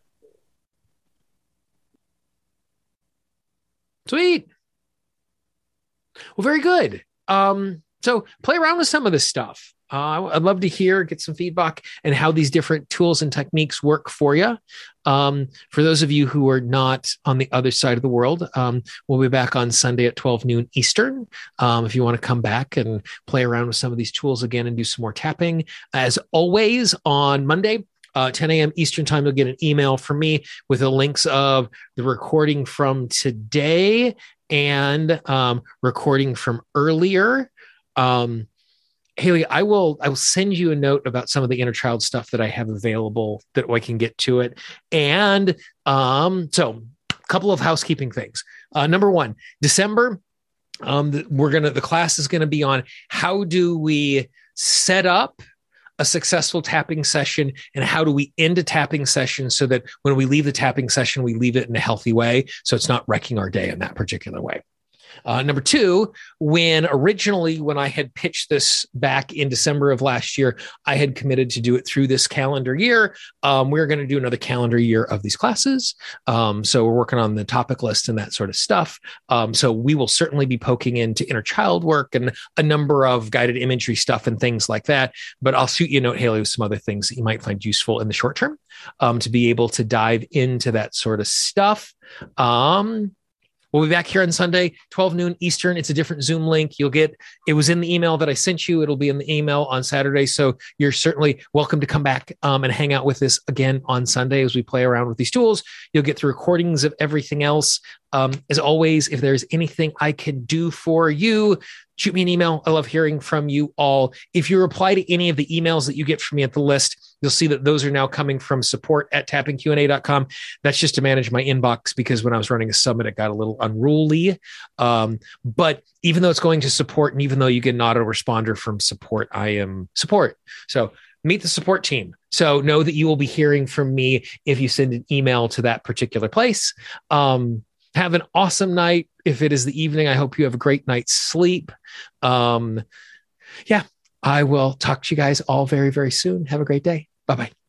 Sweet. Well, very good. So play around with some of this stuff. I'd love to get some feedback and how these different tools and techniques work for you. For those of you who are not on the other side of the world, we'll be back on Sunday at 12 noon Eastern. If you want to come back and play around with some of these tools again and do some more tapping. As always, on Monday, 10 a.m. Eastern time, you'll get an email from me with the links of the recording from today and recording from earlier. Haley, I will send you a note about some of the inner child stuff that I have available that I can get to it. And so a couple of housekeeping things. Number one, December, the class is going to be on how do we set up a successful tapping session and how do we end a tapping session so that when we leave the tapping session, we leave it in a healthy way. So it's not wrecking our day in that particular way. Number two, when I had pitched this back in December of last year, I had committed to do it through this calendar year. We're going to do another calendar year of these classes. So we're working on the topic list and that sort of stuff. So we will certainly be poking into inner child work and a number of guided imagery stuff and things like that. But I'll shoot you a note, Haley, with some other things that you might find useful in the short term to be able to dive into that sort of stuff. We'll be back here on Sunday, 12 noon Eastern. It's a different Zoom link. It was in the email that I sent you. It'll be in the email on Saturday. So you're certainly welcome to come back and hang out with us again on Sunday as we play around with these tools. You'll get the recordings of everything else. As always, if there's anything I can do for you, shoot me an email. I love hearing from you all. If you reply to any of the emails that you get from me at the list, you'll see that those are now coming from support@tappingqna.com. That's just to manage my inbox, because when I was running a summit, it got a little unruly. But even though it's going to support, and even though you get an autoresponder from support, I am support. So meet the support team. So know that you will be hearing from me if you send an email to that particular place. Have an awesome night. If it is the evening, I hope you have a great night's sleep. I will talk to you guys all very, very soon. Have a great day. Bye-bye.